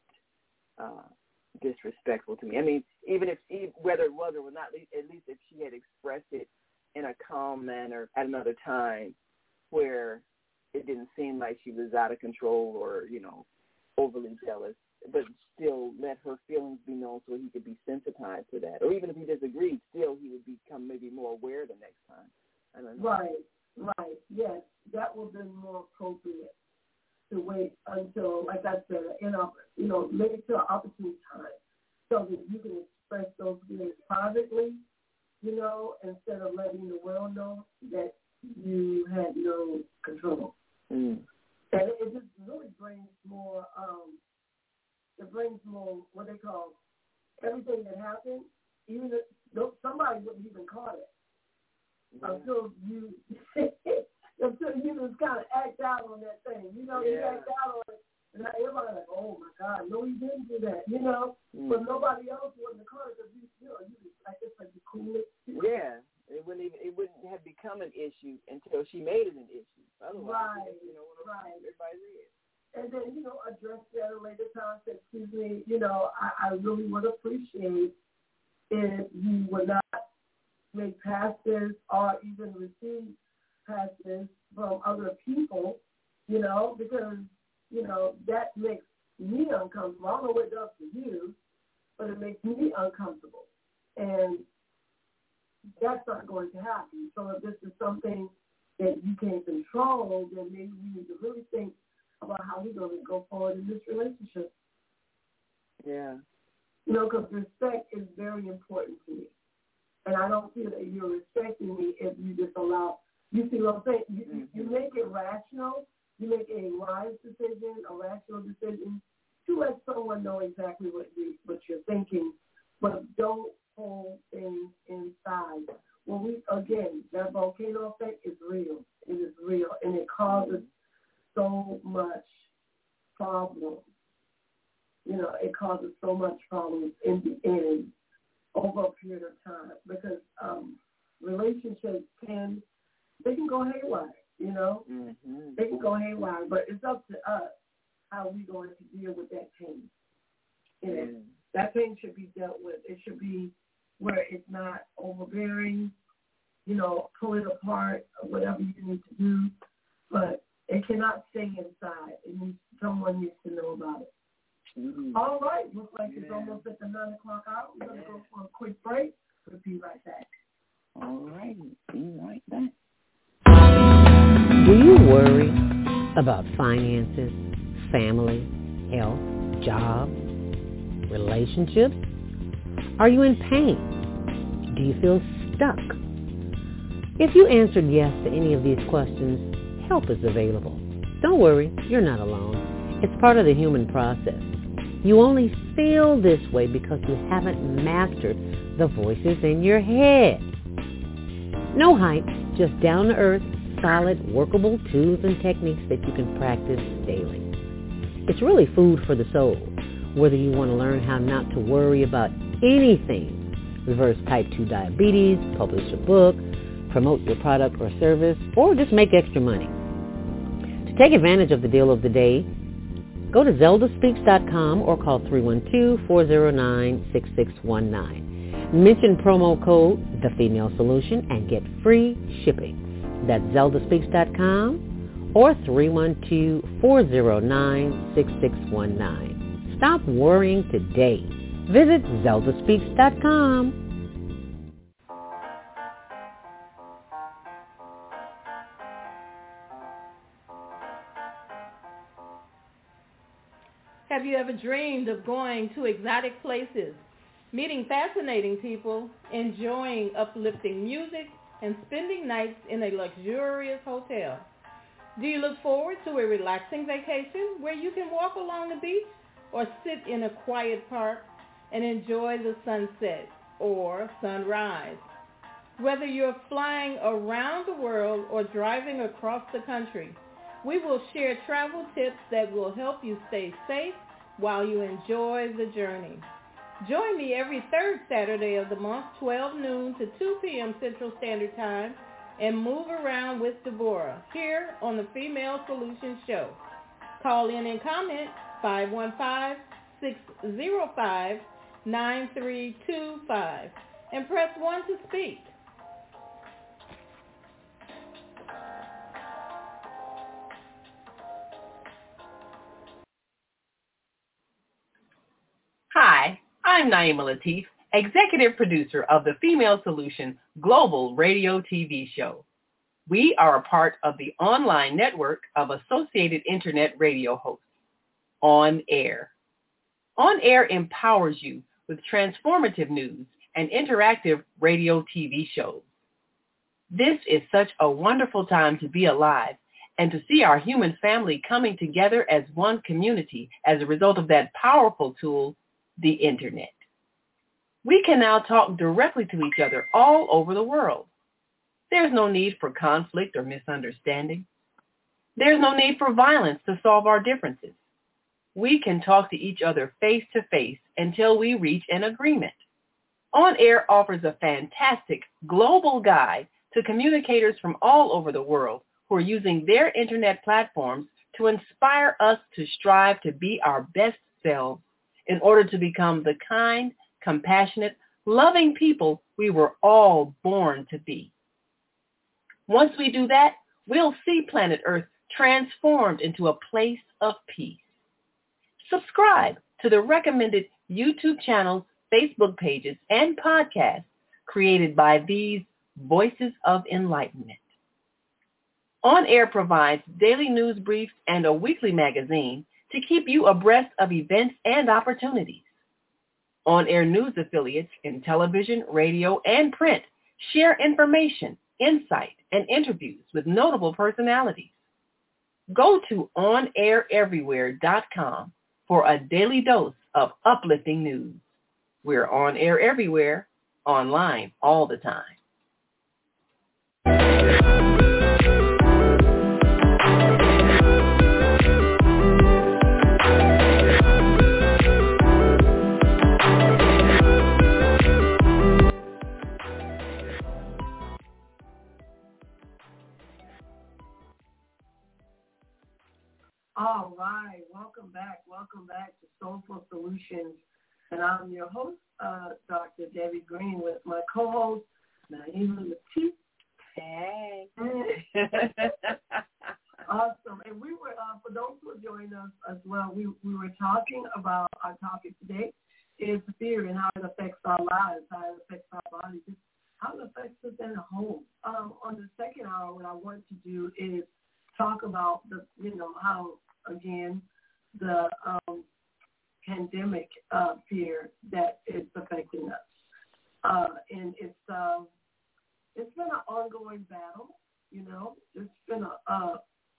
uh, disrespectful to me. I mean, even if, whether it was or not, at least if she had expressed it in a calm manner at another time where it didn't seem like she was out of control or, you know, overly jealous, but still let her feelings be known so he could be sensitized to that. Or even if he disagreed, still he would become maybe more aware the next time. I don't know. Right, right, yes. That would have been more appropriate to wait until, like I said, in a, you know, maybe to an opportune time so that you can express those feelings privately, you know, instead of letting the world know that you had no control. Mm. And it, it just really brings more, um, it brings more, what they call, everything that happened, even if somebody wouldn't even caught it. Yeah. Until you, until you just kind of act out on that thing. You know, yeah. you act out on it, and everybody's like, oh, my God, no, he didn't do that, you know. Mm. But nobody else wouldn't have caught it because, you, you know, you just, I guess, like, you cool it. Yeah. It wouldn't even, it wouldn't have become an issue until she made it an issue. Otherwise, right, you know, right. everybody's in. And then, you know, address that at a later time. Say, excuse me, you know, I, I really would appreciate if you would not make passes or even receive passes from other people, you know, because, you know, that makes me uncomfortable. I don't know what it does for you, but it makes me uncomfortable. And that's not going to happen. So if this is something that you can't control, then maybe we need to really think about how we're going to go forward in this relationship. Yeah. You know, because respect is very important to me. And I don't feel that you're respecting me if you just allow, you see what I'm saying? You, mm-hmm. you make it rational. You make a wise decision, a rational decision to let someone know exactly what, you, what you're thinking, but don't hold things inside. Well, we, again, that volcano effect is real. It is real, and it causes so much problem. You know, it causes so much problems in the end over a period of time because um, relationships can, they can go haywire, you know. Mm-hmm. They can go haywire, but it's up to us how we're going to deal with that pain. You know, mm. that pain should be dealt with. It should be where it's not overbearing, you know, pull it apart, or whatever you need to do, but it cannot stay inside. It needs, someone needs to know about it. Mm-hmm. All right, looks like yeah. it's almost at the nine o'clock hour. We're going to yeah. go for a quick break. We'll be right back. All right, be right back. Do you worry about finances, family, health, job, relationships? Are you in pain? Do you feel stuck? If you answered yes to any of these questions, help is available. Don't worry, you're not alone. It's part of the human process. You only feel this way because you haven't mastered the voices in your head. No hype, just down-to-earth, solid, workable tools and techniques that you can practice daily. It's really food for the soul, whether you want to learn how not to worry about anything, reverse type two diabetes, publish a book, promote your product or service, or just make extra money. To take advantage of the deal of the day, go to zelda speaks dot com or call three one two, four zero nine, six six one nine. Mention promo code The Female Solution and get free shipping. That's zelda speaks dot com or three one two, four zero nine, six six one nine. Stop worrying today. Visit zelda speaks dot com. Have you ever dreamed of going to exotic places, meeting fascinating people, enjoying uplifting music, and spending nights in a luxurious hotel? Do you look forward to a relaxing vacation where you can walk along the beach or sit in a quiet park and enjoy the sunset or sunrise? Whether you're flying around the world or driving across the country, we will share travel tips that will help you stay safe while you enjoy the journey. Join me every third Saturday of the month, twelve noon to two p.m. Central Standard Time, and move around with Deborah here on the Female Solutions Show. Call in and comment five one five, six zero five, nine three two five and press one to speak. Hi, I'm Naima Latif, executive producer of the Female Solution Global Radio T V show. We are a part of the online network of Associated Internet radio hosts, On Air. On Air empowers you with transformative news and interactive radio T V shows. This is such a wonderful time to be alive and to see our human family coming together as one community as a result of that powerful tool, the Internet. We can now talk directly to each other all over the world. There's no need for conflict or misunderstanding. There's no need for violence to solve our differences. We can talk to each other face to face until we reach an agreement. On Air offers a fantastic global guide to communicators from all over the world who are using their Internet platforms to inspire us to strive to be our best selves in order to become the kind, compassionate, loving people we were all born to be. Once we do that, we'll see planet Earth transformed into a place of peace. Subscribe to the recommended YouTube channels, Facebook pages, and podcasts created by these Voices of Enlightenment. On Air provides daily news briefs and a weekly magazine to keep you abreast of events and opportunities. On Air news affiliates in television, radio, and print share information, insight, and interviews with notable personalities. Go to on air everywhere dot com for a daily dose of uplifting news. We're on air everywhere, online all the time. All right, welcome back. Welcome back to Soulful Solutions. And I'm your host, uh, Doctor Debbie Green, with my co-host, Naima Latif. Hey. Awesome. And we were, uh, for those who are joining us as well, we, we were talking about our topic today is fear and how it affects our lives, how it affects our bodies, how it affects us in the home. Um, on the second hour, what I want to do is talk about the, you know, how, again, the um, pandemic uh, fear that is affecting us. Uh, and it's um, it's been an ongoing battle, you know. It's been a, a,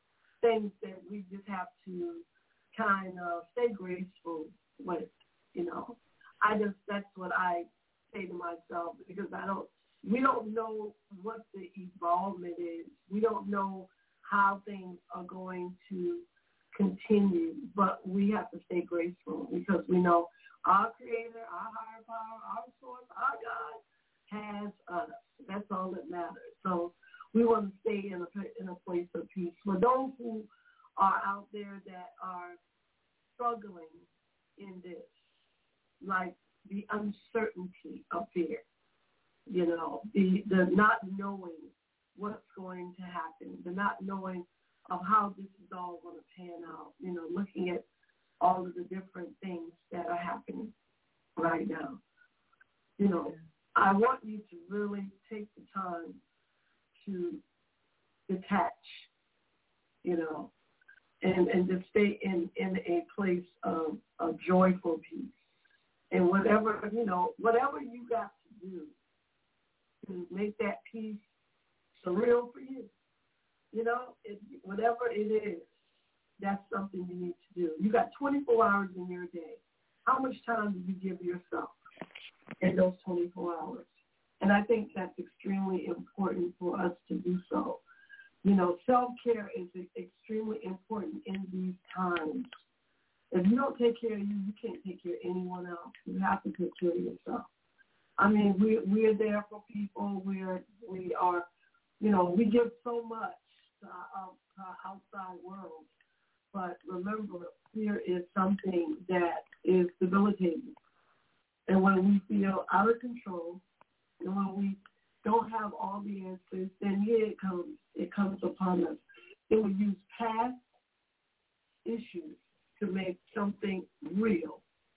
things that we just have to kind of stay graceful with, you know. I just, that's what I say to myself, because I don't, we don't know what the evolvement is. We don't know how things are going to continue, but we have to stay graceful, because we know our Creator, our higher power, our source, our God has us. That's all that matters. So we want to stay in a, in a place of peace. For those who are out there that are struggling in this, like the uncertainty of fear, you know, the, the not knowing what's going to happen, the not knowing of how this is all going to pan out, you know, looking at all of the different things that are happening right now. You know, I want you to really take the time to detach, you know, and, and to stay in, in a place of, of joyful peace. And whatever, you know, whatever you got to do to make that peace surreal for you, you know, it, whatever it is, that's something you need to do. You got twenty-four hours in your day. How much time do you give yourself in those twenty-four hours? And I think that's extremely important for us to do so. You know, self-care is extremely important in these times. If you don't take care of you, you can't take care of anyone else. You have to take care of yourself. I mean, we we're there for people. We're we are, you know, we give so much to our, to our outside world. But remember, fear is something that is debilitating. And when we feel out of control, and when we don't have all the answers, then here it comes. It comes upon us. It will use past issues to make something real.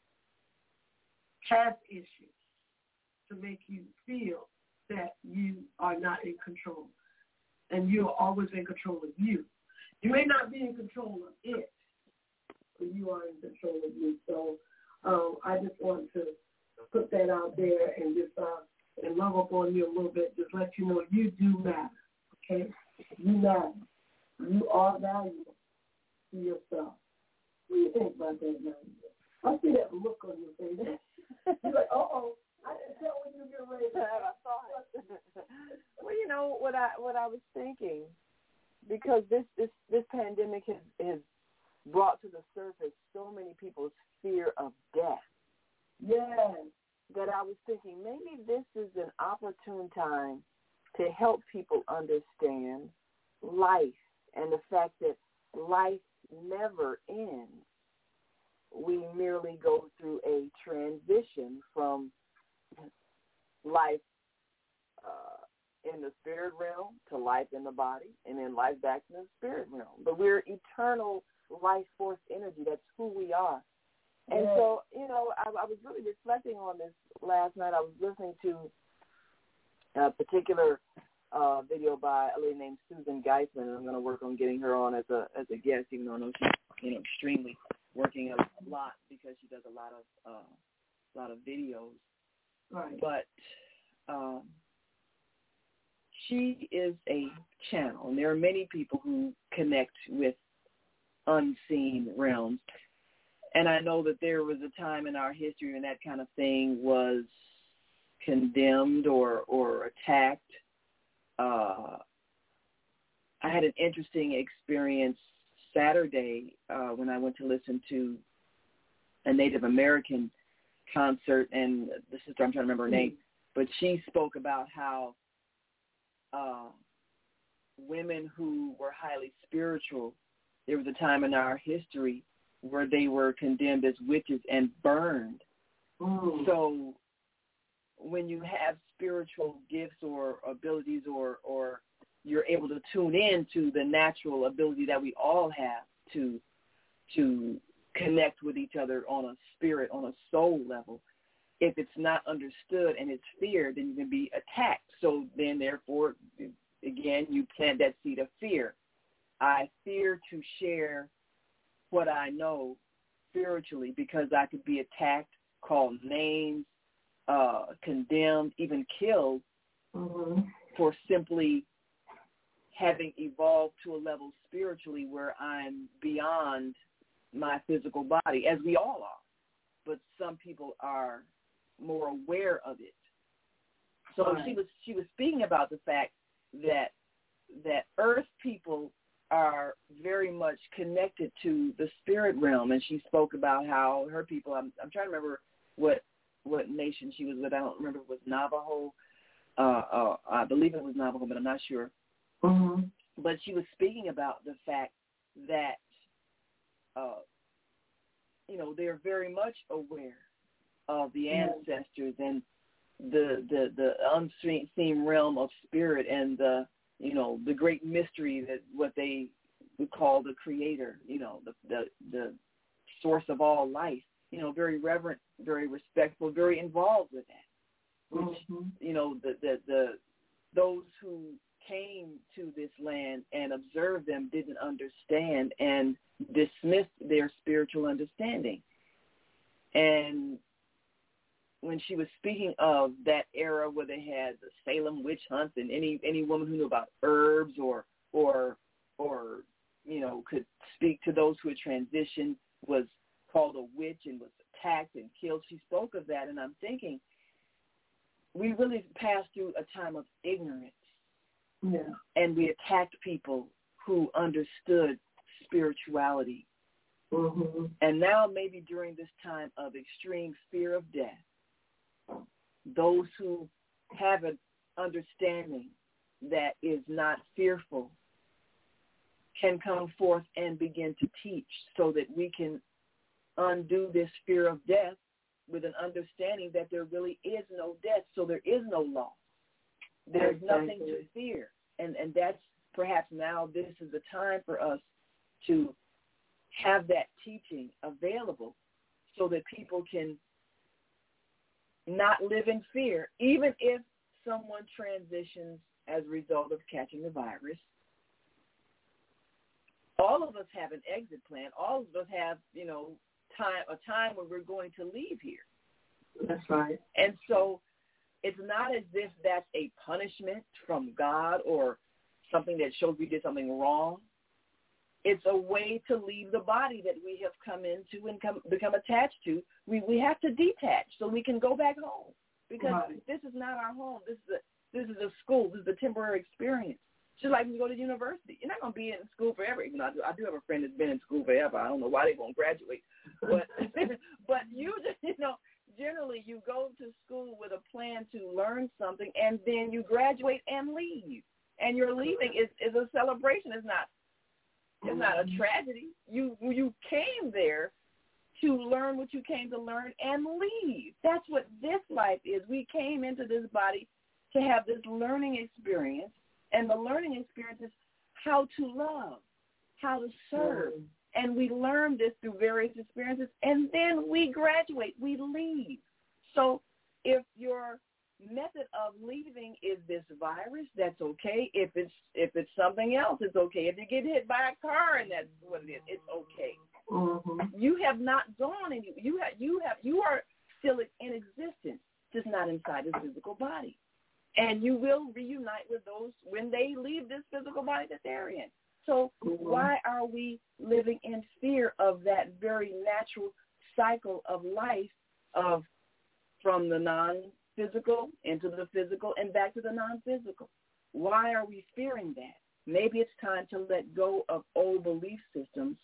Past issues to make you feel that you are not in control. And you're always in control of you. You may not be in control of it, but you are in control of you. So um, I just want to put that out there and just uh, and love up on you a little bit. Just let you know you do matter, okay? You matter. You are valuable to yourself. What do you think about that, man? I see that look on your face. You're like, uh-oh, I didn't tell when you were getting ready to have a thought. Well, you know, what I what I was thinking, because this, this, this pandemic has, has brought to the surface so many people's fear of death. Yes. That I was thinking maybe this is an opportune time to help people understand life and the fact that life never ends. We merely go through a transition from life uh, in the spirit realm to life in the body, and then life back in the spirit realm. But we're eternal life force energy. That's who we are. And yeah. so, you know, I, I was really reflecting on this last night. I was listening to a particular uh, video by a lady named Susan Geisman, and I'm going to work on getting her on as a as a guest, even though I know she's, you know, extremely working a lot because she does a lot of uh, a lot of videos. Right. But um, she is a channel, and there are many people who connect with unseen realms. And I know that there was a time in our history when that kind of thing was condemned or, or attacked. Uh, I had an interesting experience Saturday uh, when I went to listen to a Native American concert, and the sister, I'm trying to remember her name, but she spoke about how uh, women who were highly spiritual, there was a time in our history where they were condemned as witches and burned. Mm. So when you have spiritual gifts or abilities, or, or you're able to tune in to the natural ability that we all have to to connect with each other on a spirit, on a soul level, if it's not understood and it's feared, then you can be attacked. So then, therefore, again, you plant that seed of fear. I fear to share what I know spiritually because I could be attacked, called names, uh, condemned, even killed mm-hmm. for simply having evolved to a level spiritually where I'm beyond my physical body, as we all are. But some people are more aware of it. So right. she was she was speaking about the fact that that Earth people are very much connected to the spirit realm, and she spoke about how her people. I'm I'm trying to remember what what nation she was with. I don't remember if it was Navajo. Uh, uh, I believe it was Navajo, but I'm not sure. Mm-hmm. But she was speaking about the fact that, uh, you know, they're very much aware of the ancestors and the the the unseen realm of spirit and the, you know, the great mystery that what they would call the creator, you know, the the, the source of all life. You know, very reverent, very respectful, very involved with that. Which, mm-hmm. you know, the, the the those who came to this land and observed them didn't understand and dismissed their spiritual understanding. And when she was speaking of that era where they had the Salem witch hunts and any any woman who knew about herbs or or or you know could speak to those who had transitioned was called a witch and was attacked and killed. She spoke of that, and I'm thinking we really passed through a time of ignorance. Yeah. And we attacked people who understood spirituality. Mm-hmm. And now maybe during this time of extreme fear of death, those who have an understanding that is not fearful can come forth and begin to teach so that we can undo this fear of death with an understanding that there really is no death, so there is no loss. There's nothing to fear. And and that's perhaps now this is the time for us to have that teaching available so that people can not live in fear, even if someone transitions as a result of catching the virus. All of us have an exit plan. All of us have, you know, time a time when we're going to leave here. That's right. And so it's not as if that's a punishment from God or something that shows we did something wrong. It's a way to leave the body that we have come into and come, become attached to. We we have to detach so we can go back home because right. this is not our home. This is a this is a school. This is a temporary experience. Just like when you go to university, you're not going to be in school forever. Even though I do, I do have a friend that's been in school forever. I don't know why they won't graduate, but but you you know. Generally, you go to school with a plan to learn something, and then you graduate and leave. And your leaving is, is a celebration. It's not it's not a tragedy. You you came there to learn what you came to learn and leave. That's what this life is. We came into this body to have this learning experience, and the learning experience is how to love, how to serve. And we learn this through various experiences, and then we graduate, we leave. So if your method of leaving is this virus, that's okay. If it's if it's something else, it's okay. If you get hit by a car and that's what it is, it's okay. Mm-hmm. You have not gone, and you you have you have you are still in existence, just not inside this physical body. And you will reunite with those when they leave this physical body that they're in. So why are we living in fear of that very natural cycle of life of from the non-physical into the physical and back to the non-physical? Why are we fearing that? Maybe it's time to let go of old belief systems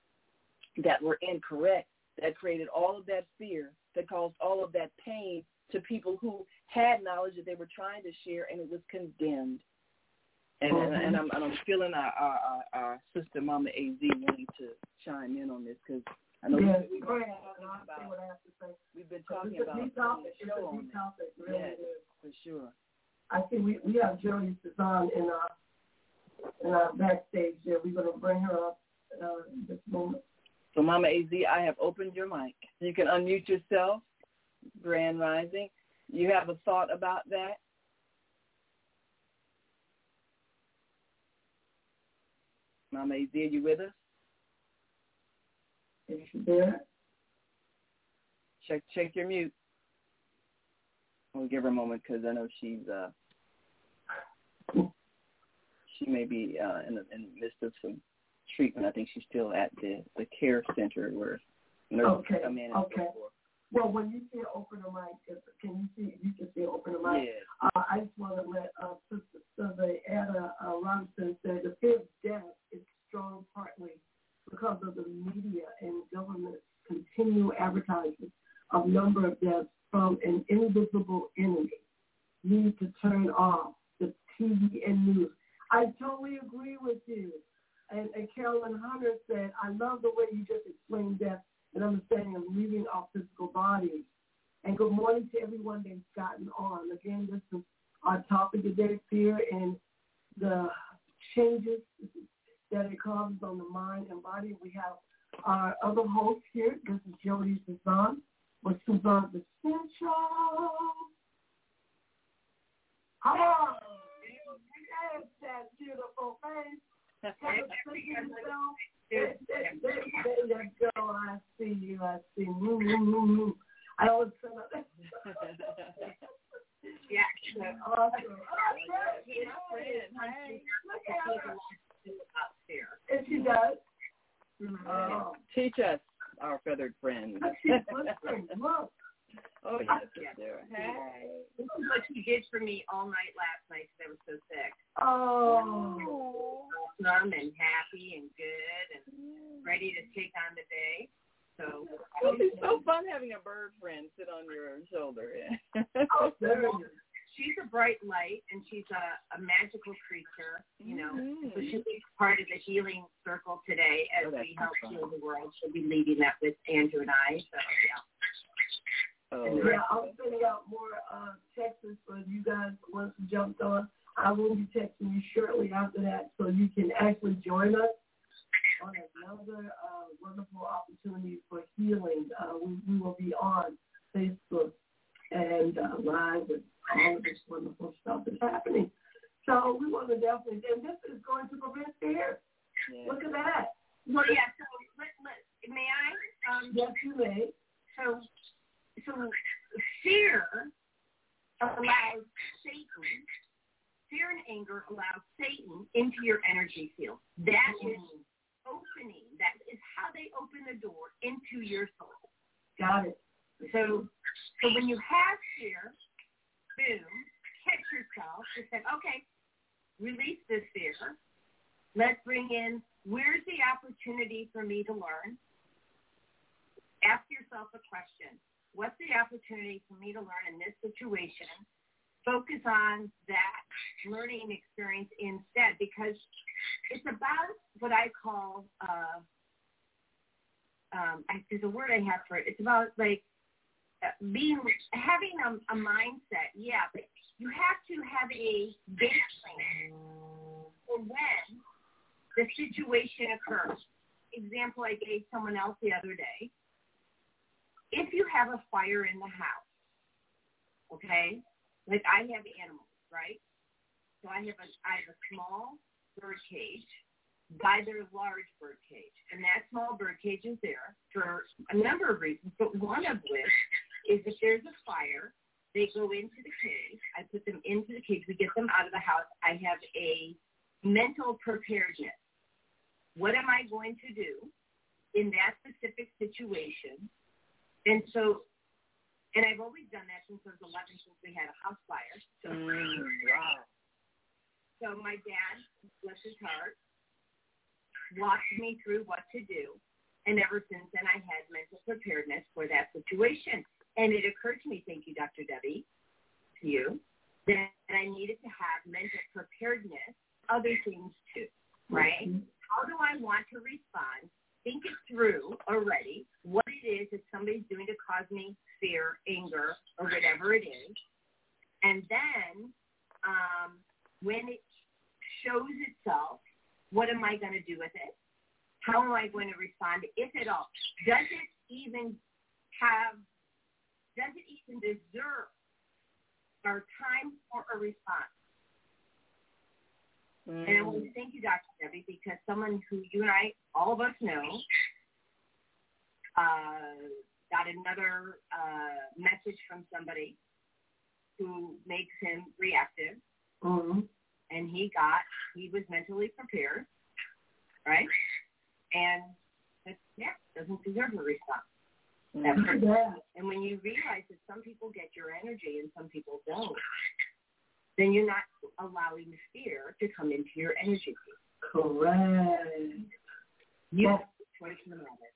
that were incorrect, that created all of that fear, that caused all of that pain to people who had knowledge that they were trying to share, and it was condemned. And, mm-hmm. and, and, I'm, and I'm feeling our, our, our sister, Mama A Z, wanting to chime in on this because I know yeah, we've, been been about, what I have to say. we've been talking it's about a deep topic. the show it's a deep on topic, really yes, is. for sure. I see we, we have Jody Cezanne in our, in our backstage there. We're going to bring her up uh, in this moment. So, Mama A Z, I have opened your mic. You can unmute yourself, Grand Rising. You have a thought about that? Mama A Z, are you with us? Is she there? Check check your mute. We'll give her a moment because I know she's uh she may be uh, in, the, in the midst of some treatment. I think she's still at the, the care center where nurses okay. come in and okay. so forth. Well, when you say open the mic, can you see? You can say open the mic. Yes. Uh, I just want to let uh, Sister Sister Ada uh, Robinson say the fear of death is strong partly because of the media and government's continual advertising of number of deaths from an invisible enemy. Need to turn off the T V and news. I totally agree with you. And, and Carolyn Hunter said, I love the way you just explained death and understanding of leaving our physical bodies. And good morning to everyone that's gotten on. Again, this is our topic today, fear and the changes that it causes on the mind and body. We have our other host here. This is Jody Suzanne with Suzanne Essential. Come on. Yes, that beautiful face. Have a speak yourself. There, there, there, there you go. I see you. I see you. I always say that. Yeah. Awesome. Look at her. And she does. Oh. Teach us, our feathered friend. Look. Oh, yes, yes, Sarah. Hey. This is what she did for me all night last night because I was so sick. Oh. Numb and happy and good and ready to take on the day. So it's so fun having a bird friend sit on your shoulder. Oh, she's a bright light and she's a, a magical creature, you know. Mm-hmm. So she'll be part of the healing circle today as oh, we help heal the world. She'll be leading that with Andrew and I. So yeah. Oh. Yeah, I'll send out more uh, texts for you guys once you jumped on. I will be texting you shortly after that so you can actually join us on another uh, wonderful opportunity for healing. Uh, we, we will be on Facebook and uh, live and all of this wonderful stuff that's happening. So we want to definitely, and this is going to prevent fear. Yeah. Look at that. Well, yeah, so let, let, may I? Um, yes, you may. So, so fear allows Satan, fear and anger allows Satan into your energy field. That is opening. That is how they open the door into your soul. Got it. So, so when you have fear, boom, catch yourself. Just say, okay, release this fear. Let's bring in, where's the opportunity for me to learn? Ask yourself a question. What's the opportunity for me to learn in this situation? Focus on that learning experience instead, because it's about what I call, uh, um, I, there's a word I have for it. It's about like uh, being, having a, a mindset. Yeah, but you have to have a game plan for when the situation occurs. Example I gave someone else the other day. If you have a fire in the house, okay, like I have animals, right? So I have a I have a small bird cage by their large bird cage, and that small bird cage is there for a number of reasons, but one of which is if there's a fire, they go into the cage. I put them into the cage. We get them out of the house. I have a mental preparedness. What am I going to do in that specific situation? And so, and I've always done that since I was eleven, since we had a house fire. So, mm, wow. So my dad, bless his heart, walked me through what to do. And ever since then, I had mental preparedness for that situation. And it occurred to me, thank you, Doctor Debbie, to you, that I needed to have mental preparedness, other things too, right? Mm-hmm. How do I want to respond? Think it through already, what it is that somebody's doing to cause me fear, anger, or whatever it is. And then um, when it shows itself, what am I going to do with it? How am I going to respond, if at all? Does it even have, does it even deserve our time for a response? Mm. And I want to thank you, Doctor Debbie, because someone who you and I, all of us know, uh, got another uh, message from somebody who makes him reactive. Mm-hmm. and he got, he was mentally prepared, right? And, yeah, doesn't deserve a response. Mm-hmm. Yeah. And when you realize that some people get your energy and some people don't, then you're not allowing the fear to come into your energy. Correct. You have a choice in the moment.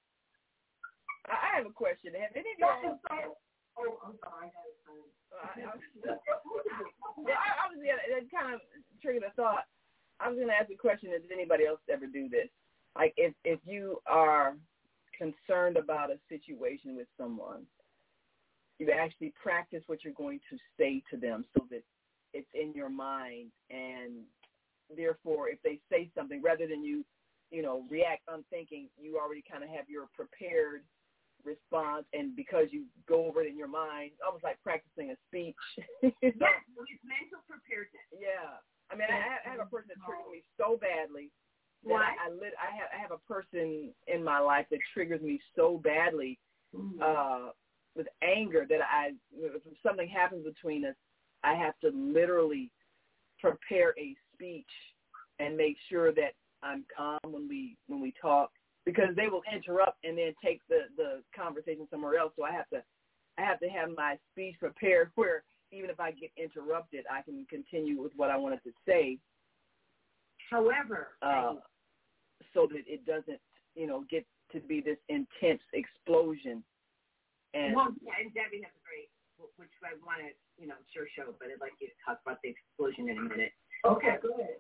I have a question. Have any of y'all... Oh, I'm sorry. I got it. Well, I, I was gonna, it kind of triggered a thought. I was going to ask a question: does anybody else ever do this? Like, if if you are concerned about a situation with someone, you actually practice what you're going to say to them, so that it's in your mind, and therefore, if they say something, rather than you, you know, react unthinking, you already kind of have your prepared response, and because you go over it in your mind, almost like practicing a speech. Yes, it's mental preparedness. Yeah, I mean, I have, I have a person that triggers me so badly that what? I, I, lit, I have I have a person in my life that triggers me so badly mm-hmm. uh, with anger that I, if something happens between us, I have to literally prepare a speech and make sure that I'm calm when we when we talk. Because they will interrupt and then take the, the conversation somewhere else. So I have to I have to have my speech prepared where even if I get interrupted, I can continue with what I wanted to say. However, uh, so that it doesn't, you know, get to be this intense explosion. And well, yeah, and Debbie has a great, which I want to, you know, sure show, but I'd like you to talk about the explosion in a minute. Okay, go ahead.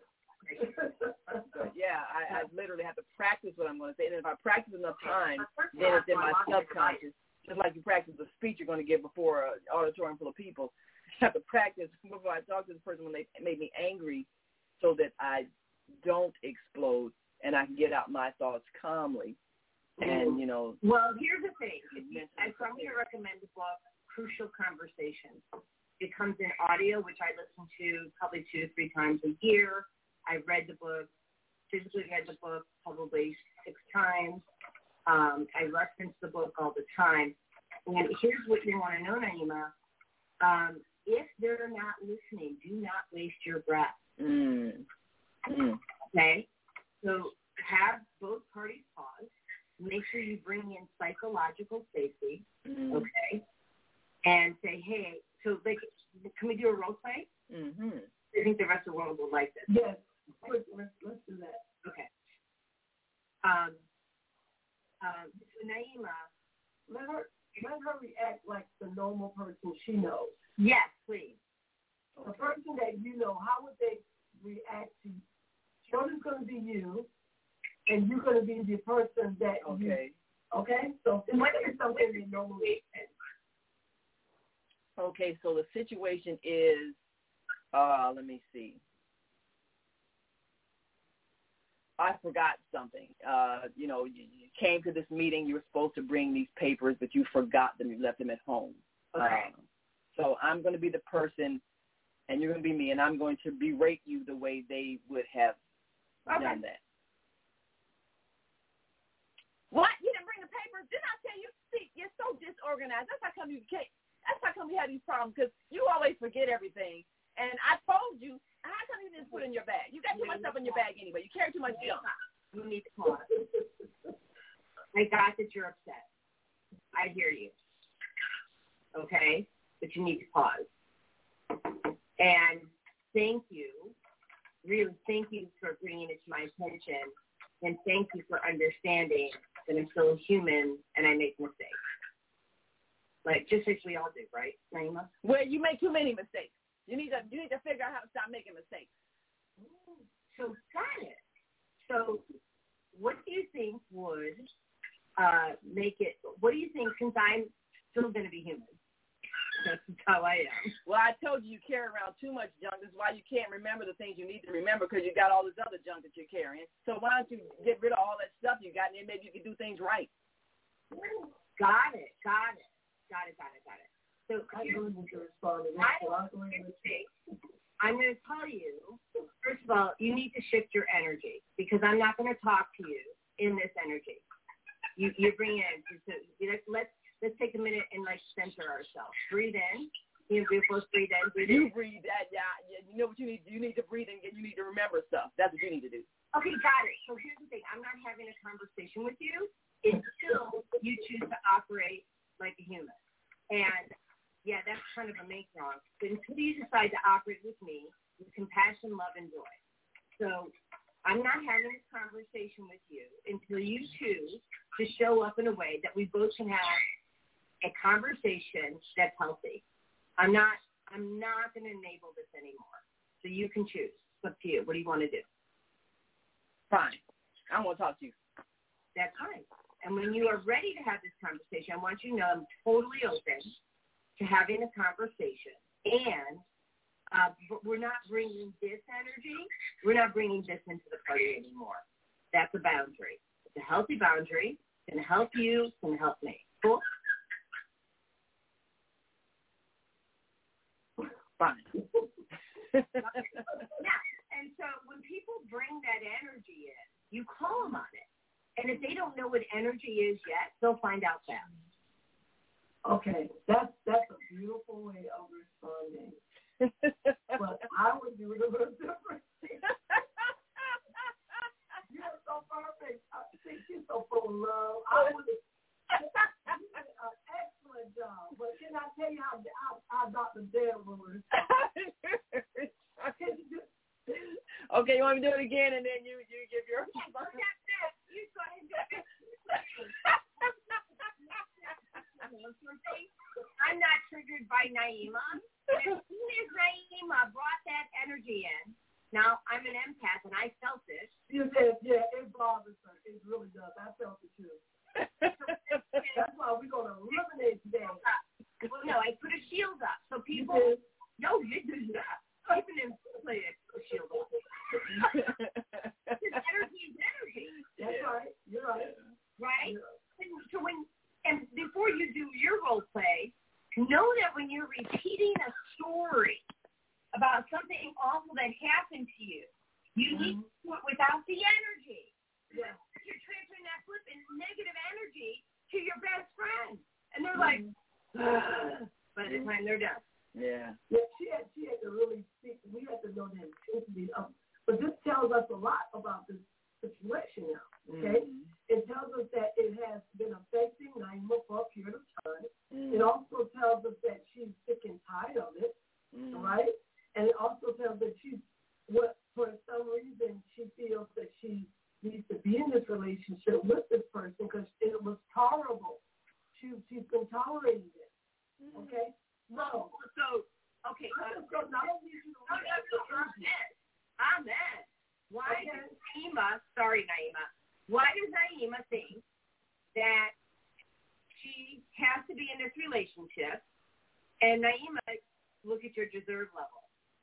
But yeah, I, I literally have to practice what I'm going to say. And if I practice enough time, then it's in my subconscious. Just like you practice a speech you're going to give before an auditorium full of people. I have to practice before I talk to this person when they made me angry so that I don't explode and I can get out my thoughts calmly. And, you know. Well, here's the thing. I'm going to recommend the book, Crucial Conversations. It comes in audio, which I listen to probably two to three times a year. I read the book, physically read the book probably six times. Um, I reference the book all the time. And here's what you want to know, Naima. Um, if they're not listening, do not waste your breath. Mm. Mm. Okay? So have both parties pause. Make sure you bring in psychological safety, mm. okay? And say, hey, so like, can we do a role play? Mm-hmm. I think the rest of the world will like this. Yes. Let's, let's do that. Okay. Um, um, so Naima, let her let her react like the normal person she knows. Yes, please. The okay. person that you know, how would they react to? Shirley's going to be you, and you're going to be the person that okay. you. Okay. So what is something you normally? Okay, so the situation is, uh, let me see. I forgot something. Uh, you know, you, you came to this meeting. You were supposed to bring these papers, but you forgot them. You left them at home. Okay. Uh, so I'm going to be the person, and you're going to be me, and I'm going to berate you the way they would have okay. done that. What? You didn't bring the papers? Didn't I tell you? See, you're so disorganized. That's how come you can't. That's how come we have these problems, because you always forget everything. And I told you, how come you didn't put it in your bag? You got too much stuff in your bag anyway. You carry too much junk. You need to pause. I got that you're upset. I hear you. Okay? But you need to pause. And thank you. Really, thank you for bringing it to my attention. And thank you for understanding that I'm still human and I make mistakes. Like, just as we all do, right, Naima? Well, you make too many mistakes. You need to you need to figure out how to stop making mistakes. So got it. So what do you think would uh, make it, what do you think, since I'm still going to be human? That's how I am. Well, I told you you carry around too much junk. That's why you can't remember the things you need to remember, because you got all this other junk that you're carrying. So why don't you get rid of all that stuff you got, and then maybe you can do things right. Got it. Got it. Got it. Got it. Got it. So I know you can respond to this. I don't I'm going to tell you, first of all, you need to shift your energy, because I'm not going to talk to you in this energy. You you bring in. So let's let's take a minute and like center ourselves. Breathe in. You know, we're supposed to breathe in. Breathe you in. breathe that, yeah. You you know what you need. You need to breathe and you need to remember stuff. That's what you need to do. Okay, got it. So here's the thing. I'm not having a conversation with you until you choose to operate like a human. And, yeah, that's kind of a make wrong. But until you decide to operate with me with compassion, love, and joy. So I'm not having this conversation with you until you choose to show up in a way that we both can have a conversation that's healthy. I'm not I'm not going to enable this anymore. So you can choose. It's up to you. What do you want to do? Fine. I want to talk to you. That's fine. And when you are ready to have this conversation, I want you to know I'm totally open to having a conversation. And uh, but we're not bringing this energy. We're not bringing this into the party anymore. That's a boundary. It's a healthy boundary. It's going to help you. It's going to help me. Cool? Fine. Yeah. And so when people bring that energy in, you call them on it. And if they don't know what energy is yet, they'll find out fast. Okay, that's that's a beautiful way of responding. But I would do it a little different. You're so perfect. I think you're so full of love. I would. You did an excellent job. But can I tell you how how, how Doctor Dale will respond? Can you just Okay, you want me to do it again, and then you, you give your response? You go ahead and do it. I'm not triggered by Naima. As soon as Naima brought that energy in, now I'm an empath, and I felt it. You said, yeah, it bothers her. It really does. I felt it, too. That's why we're going to eliminate today. Well, no, I put a shield up. So people, no, you do that. Even in play it, put a shield up. Because energy is energy. That's yeah. right. You're right. Right? Yeah. And so when, and before you do your role play, know that when you're repeating a story about something awful that happened to you, you mm-hmm. need to do it without the energy. Yeah. You're transferring that flip in negative energy to your best friend. And they're like, mm-hmm. by the time they're done. Yeah. Yeah, she had, she had to really speak. We had to know the intensity of, but this tells us a lot about this situation now, okay? Mm-hmm. It tells us that it has been affecting Naima for a period of time. Mm-hmm. It also tells us that she's sick and tired of it, mm-hmm. right? And it also tells that she's, what for some reason, she feels that she needs to be in this relationship with this person because it was tolerable. She, she's been tolerating it, okay? So, so okay. Uh, so not only you know, no, no, no, amen. Amen. Why okay. does Naima, sorry, Naima, why does Naima think that she has to be in this relationship? And Naima, look at your deserve level.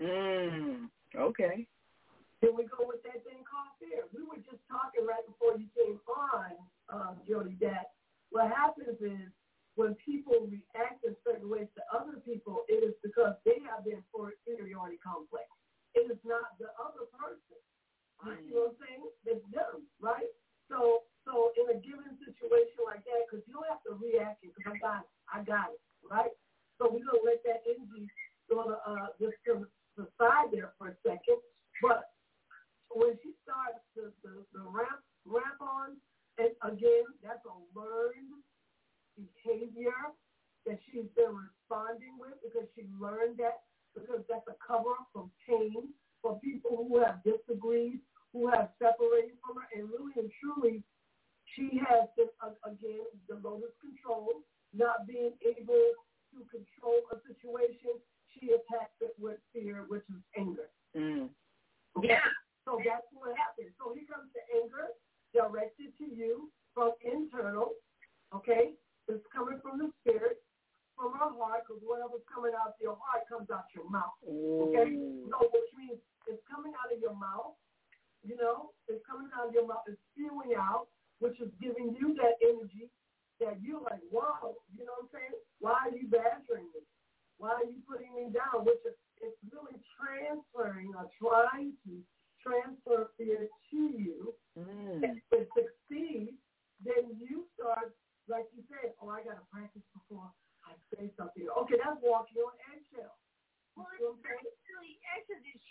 Mm, okay. Then we go with that thing called fear. We were just talking right before you came on, um, Jody, that what happens is when people react in certain ways to other people, it is because they have the inferiority complex. It is not the other person. Mm-hmm. You know what I'm saying? It's them, right? So, so in a given situation like that, because you don't have to react because I got it, I got it, right? So we're gonna let that energy sort of uh, just subside there for a second. But when she starts the the, the ramp ramp on, and again, that's a learned behavior that she's been responding with because she learned that because that's a cover from pain for people who have disagreed, who have separated from her, and really and truly, she has been, uh, again, the locus control, not being able to control a situation. She attacks it with fear, which is anger. Mm. Okay? Yeah. So that's what happens. So here comes the anger directed to you from internal, okay? It's coming from the spirit, from her heart, because whatever's coming out of your heart comes out your mouth. Okay? Mm. So which means it's coming out of your mouth, you know, it's coming out of your mouth, it's spewing out, which is giving you that energy that you're like, wow, you know what I'm saying? Why are you badgering me? Why are you putting me down? Which is it's really transferring or trying to transfer fear to you. Mm. If it succeeds, then you start, like you said, oh, I got to practice before I say something. Okay, that's walking on eggshell. Well, it's actually, actually, she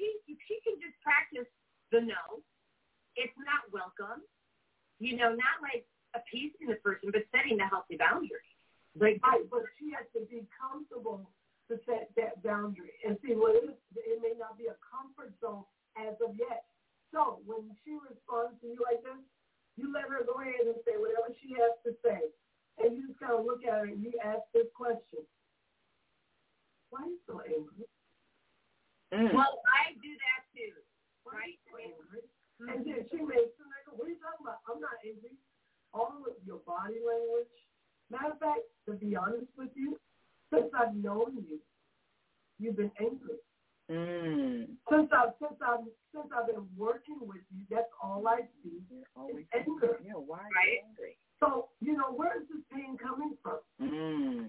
she if she can just practice the no, it's not welcome. You know, not like appeasing the person, but setting the healthy boundary. Like, right, but she has to be comfortable to set that boundary. And see, well, it, it may not be a comfort zone as of yet. So when she responds to you like this, you let her go ahead and say whatever she has to say. And you just kind of look at her and you ask this question. Why are you so angry? Mm. Well, I do that too. Why right? Are you so angry? Mm-hmm. And then she may say, what are you talking about? I'm not angry. All of your body language. Matter of fact, to be honest with you, since I've known you, you've been angry. Mm. Since I've since I've since I've been working with you, that's all I see is anger. Yeah, why are right? you angry? So, you know, where is this pain coming from? Mm.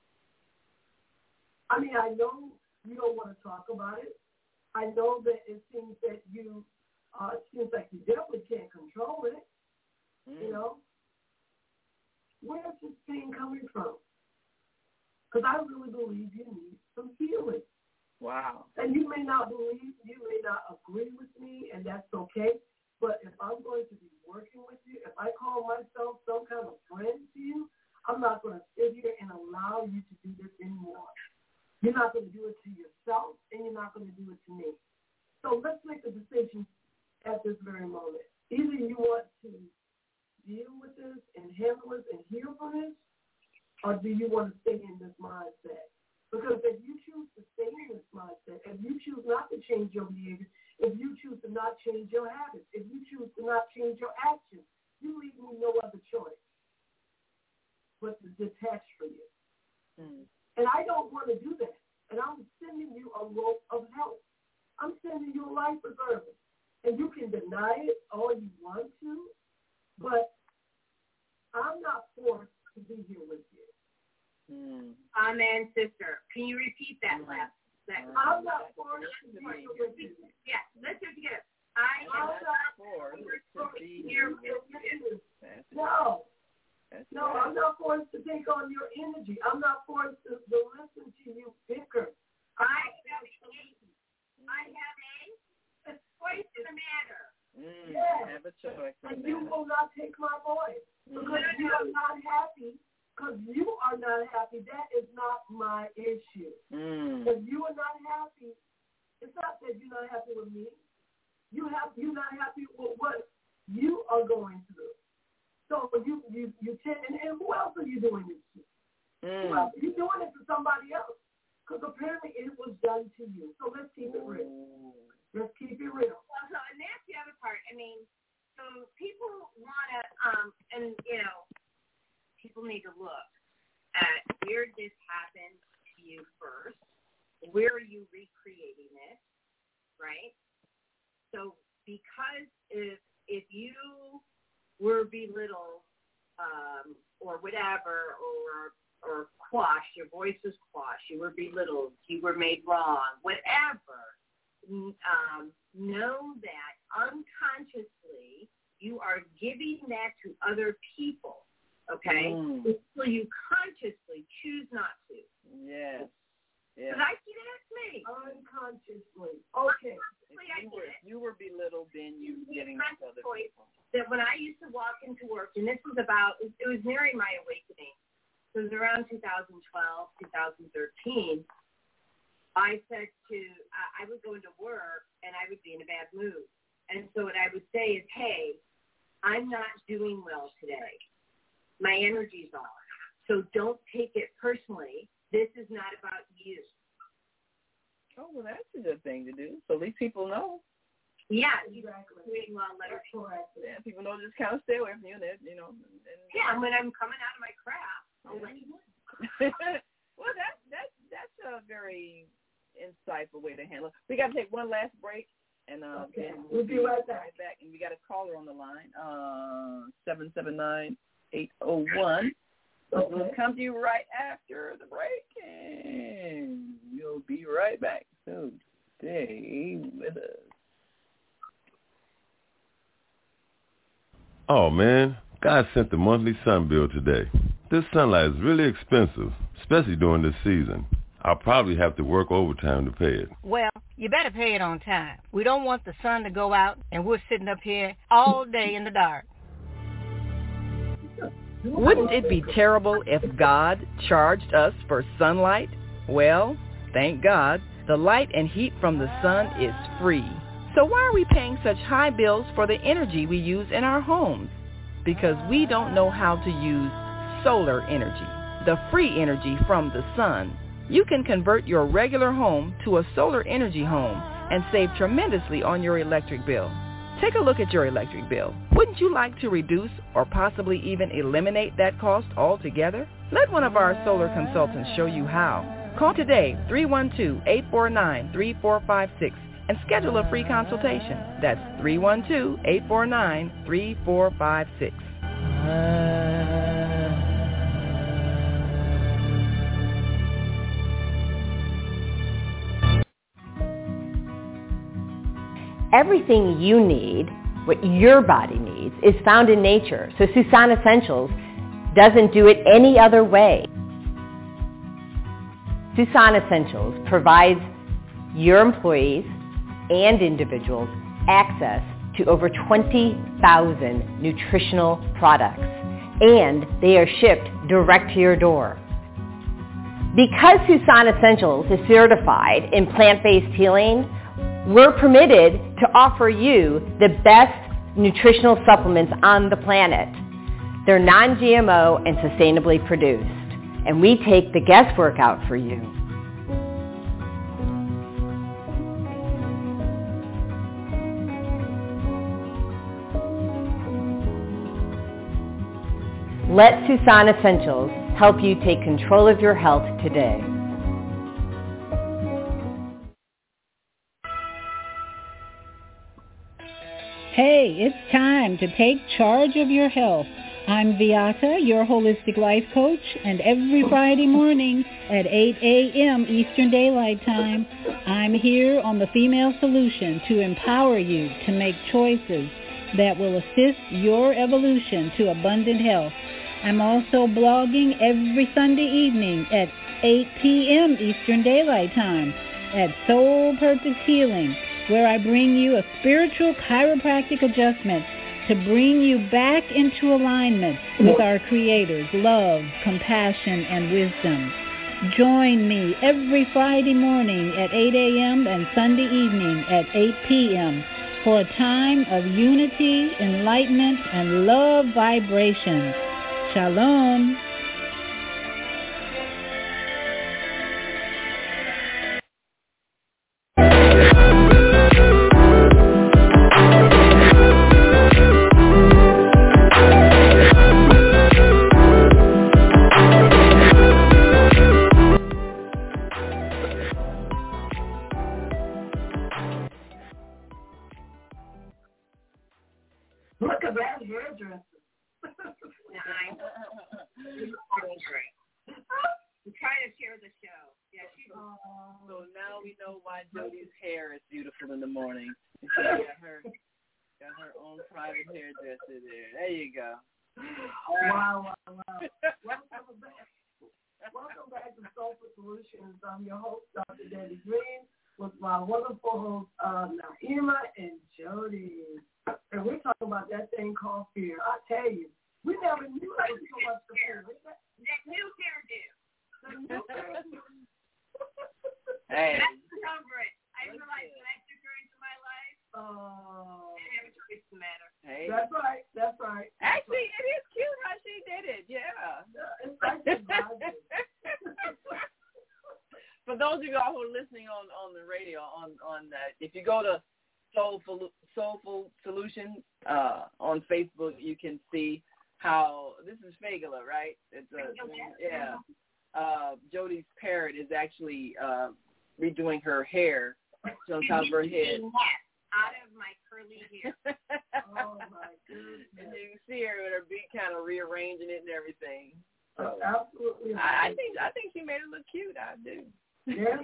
I mean, I know you don't want to talk about it. I know that it seems that you, uh, it seems like you definitely can't control it. Mm. You know, where is this pain coming from? Because I really believe you need some healing. Wow. And you may not believe, you may not agree with me, and that's okay. But if I'm going to be working with you, if I call myself some kind of friend to you, I'm not going to sit here and allow you to do this anymore. You're not going to do it to yourself, and you're not going to do it to me. So let's make a decision at this very moment. Either you want to deal with this and handle this and heal from this, or do you want to stay in this mindset? Because if you choose to stay in this mindset, if you choose not to change your behavior, if you choose to not change your habits, if you choose to not change your actions, you leave me no other choice but to detach from you. Mm. And I don't want to do that. And I'm sending you a rope of help. I'm sending you a life preserver. And you can deny it all you want to, but I'm not forced to be here with you. Mm. Amen, sister. Can you repeat that last? That I'm not forced to be here with you. Yeah, let's do it together. I am not forced to be here with you. No. No, I'm not forced to take on your energy. I'm not forced to, to listen to you bicker. I have a, I have a, a choice in the matter. Mm, yes. I have a choice. And you will not take my voice because mm. you are not happy. Because you are not happy. That is not my issue. Mm. If you are not happy, it's not that you're not happy with me. You have you're not happy with what you are going through. So you you you tend, and, and who else are you doing this to? Mm. Well, you're doing it to somebody else because apparently it was done to you. So let's keep it real. Let's keep it real. Well, so and that's the other part. I mean, so people want to, um, and you know, people need to look at where this happened to you first. Where are you recreating it, right? So because if if you were belittled um, or whatever, or or quashed, your voice was quashed, you were belittled, you were made wrong, whatever, um, know that unconsciously you are giving that to other people, okay? Mm. So you consciously choose not to. Yes. Yes. Because I see that as me. Unconsciously. Okay. Unconsciously, I you, were, did. you were belittled, then you getting to other people. That when I used to walk into work, and this was about, it was nearing my awakening. So it was around two thousand twelve, two thousand thirteen. I said to, I, I would go into work, and I would be in a bad mood. And so what I would say is, hey, I'm not doing well today. My energy's off. So don't take it personally. This is not about you. Oh, well, that's a good thing to do. So at least people know. Yeah, exactly. Doing well, let her know. Yeah, people know just kind of stay away from you. And, you know. And, yeah, when I'm coming out of my crap, I'll let you know. Well, that's, that's, that's a very insightful way to handle it. We got to take one last break. And uh, okay. then we'll, we'll be right back. right back. And we got a caller on the line, uh, seven seven nine, eight oh one. Okay. We'll come to you right after the break, and you'll be right back. So stay with us. Oh, man, God sent the monthly sun bill today. This sunlight is really expensive, especially during this season. I'll probably have to work overtime to pay it. Well, you better pay it on time. We don't want the sun to go out and we're sitting up here all day in the dark. Wouldn't it be terrible if God charged us for sunlight? Well, thank God, the light and heat from the sun is free. So why are we paying such high bills for the energy we use in our homes? Because we don't know how to use solar energy, the free energy from the sun. You can convert your regular home to a solar energy home and save tremendously on your electric bill. Take a look at your electric bill. Wouldn't you like to reduce or possibly even eliminate that cost altogether? Let one of our solar consultants show you how. Call today, three one two, eight four nine, three four five six, and schedule a free consultation. That's three one two, eight four nine, three four five six. Everything you need, what your body needs, is found in nature. So Susan Essentials doesn't do it any other way. Susan Essentials provides your employees and individuals access to over twenty thousand nutritional products, and they are shipped direct to your door. Because Susan Essentials is certified in plant-based healing, we're permitted to offer you the best nutritional supplements on the planet. They're non-G M O and sustainably produced, and we take the guesswork out for you. Let Susan Essentials help you take control of your health today. Hey, it's time to take charge of your health. I'm Viata, your holistic life coach, and every Friday morning at eight a.m. Eastern Daylight Time, I'm here on The Female Solution to empower you to make choices that will assist your evolution to abundant health. I'm also blogging every Sunday evening at eight p.m. Eastern Daylight Time at Soul Purpose Healing, where I bring you a spiritual chiropractic adjustment to bring you back into alignment with our Creator's love, compassion, and wisdom. Join me every Friday morning at eight a.m. and Sunday evening at eight p.m. for a time of unity, enlightenment, and love vibrations. Shalom. Look at that hairdresser. Nice. I'm trying to share the show. Yeah, she's oh. So now we know why Jody's hair is beautiful in the morning. She got her got her own private hairdresser there. There you go. Wow, wow, wow. Welcome back. Welcome back to Soulful Solutions. I'm your host, Doctor Debbie Green, with my wonderful hosts, uh, Naima and Jody. And we're talking about that thing called fear. I tell you, we never knew there was so much to fear. That new hairdo. The new hairdo. Hey. That's over it. I realized when I took her into my life, oh, I didn't have a choice in the matter. Hey. That's right. That's right. That's Actually, right. it is cute how she did it. Yeah. yeah it's actually For those of you all who are listening on, on the radio, on on uh, if you go to Soulful Soulful Solutions uh, on Facebook, you can see how this is Fagala, right? It's a, yeah. Uh, Jody's parrot is actually uh, redoing her hair on top of her head. Out of my curly hair. Oh my goodness! And you can see her with her beak kind of rearranging it and everything. So, oh, absolutely. I, I think I think she made it look cute. I do. Yeah.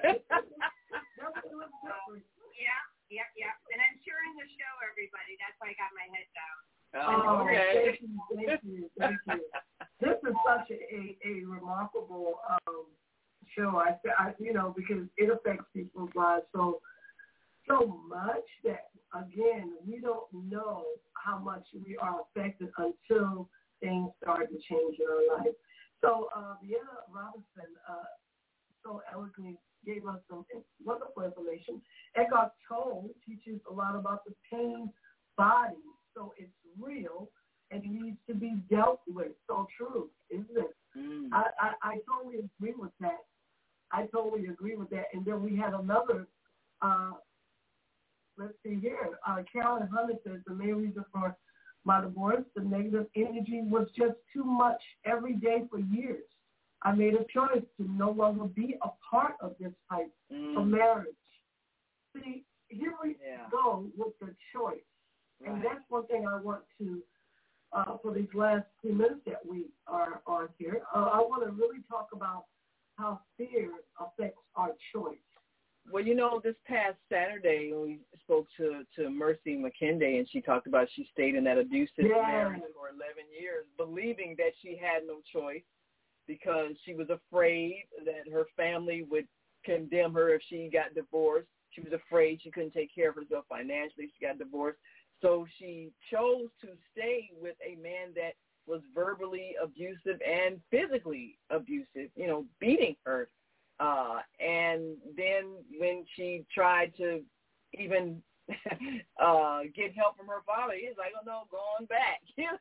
yeah, yeah, yeah. And I'm sharing the show, everybody. That's why I got my head down. Oh, okay. Thank you, thank you, thank you. This is such a, a, a remarkable um, show. I, I, you know, because it affects people's lives. So so much that, again, we don't know how much we are affected until things start to change in our life. So uh, Vienna Robinson uh, so eloquently gave us some wonderful information. Eckhart Tolle teaches a lot about the pain body, so it's real and it needs to be dealt with. So true, isn't it? Mm. I, I, I totally agree with that. I totally agree with that. And then we had another, uh, let's see here, uh, Carolyn Hunter says the main reason for my divorce, the negative energy was just too much every day for years. I made a choice to no longer be a part of this type mm. of marriage. See, here we yeah. go with the choice. Right. And that's one thing I want to, uh, for these last few minutes that we are on here, uh, I want to really talk about how fear affects our choice. Well, you know, this past Saturday we spoke to, to Mercy McKenday, and she talked about she stayed in that abusive yeah. marriage for eleven years, believing that she had no choice because she was afraid that her family would condemn her if she got divorced. She was afraid she couldn't take care of herself financially. She got divorced. So she chose to stay with a man that was verbally abusive and physically abusive, you know, beating her. Uh, and then when she tried to even uh, get help from her father, he's like, oh, no, go on back.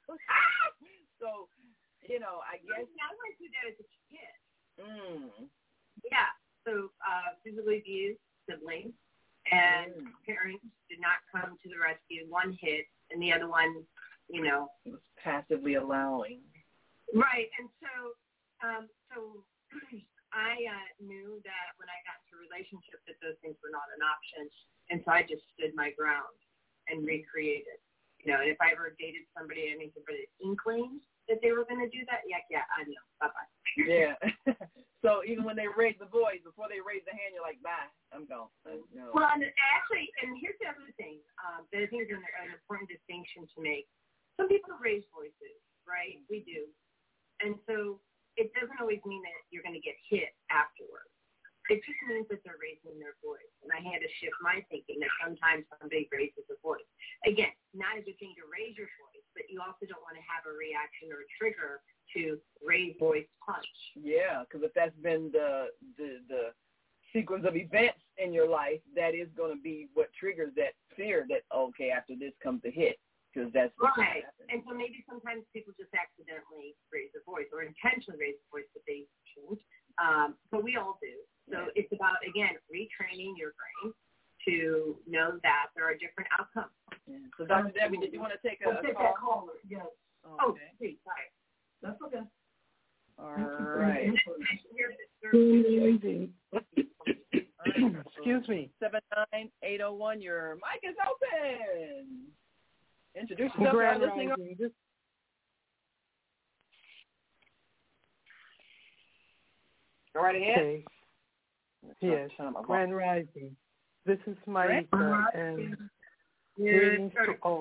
So, you know, I guess. I went through that as a kid. Mm. Yeah. So uh, physically abused siblings, and mm. parents did not come to the rescue. One hit, and the other one, you know. It was passively allowing. Right. And so, um, so I uh, knew that when I got into a relationship that those things were not an option. And so I just stood my ground and recreated. You know, and if I ever dated somebody, I mean, somebody inkling that they were going to do that, yeah, yeah, I know. Bye-bye. Yeah. So even when they raise the voice, before they raise the hand, you're like, bye, I'm gone. No. Well, and actually, and here's the other thing um, that I think is an, an important distinction to make. Some people raise voices, right? We do. And so it doesn't always mean that you're going to get hit afterwards. It just means that they're raising their voice. And I had to shift my thinking that sometimes somebody raises a voice. Again, not a good thing to raise your voice, but you also don't want to have a reaction or a trigger to raise voice punch. Yeah, because if that's been the, the the sequence of events in your life, that is going to be what triggers that fear that, okay, after this comes the hit. Because that's right. And so maybe sometimes people just accidentally raise their voice or intentionally raise their voice, but they shouldn't. Um, but we all do. So it's about, again, retraining your brain to know that there are different outcomes. Yeah. So, Doctor Debbie, did you want to take a, we'll a take call? That caller? Yes. Oh, okay. Oh, please. Sorry. That's okay. All right. Excuse me. seven nine eight oh one, your mic is open. Introduce yourself. Grand listening. Rising. This, Go right ahead. Okay. Yes, Grand Rising. This is Maika, and greetings to all.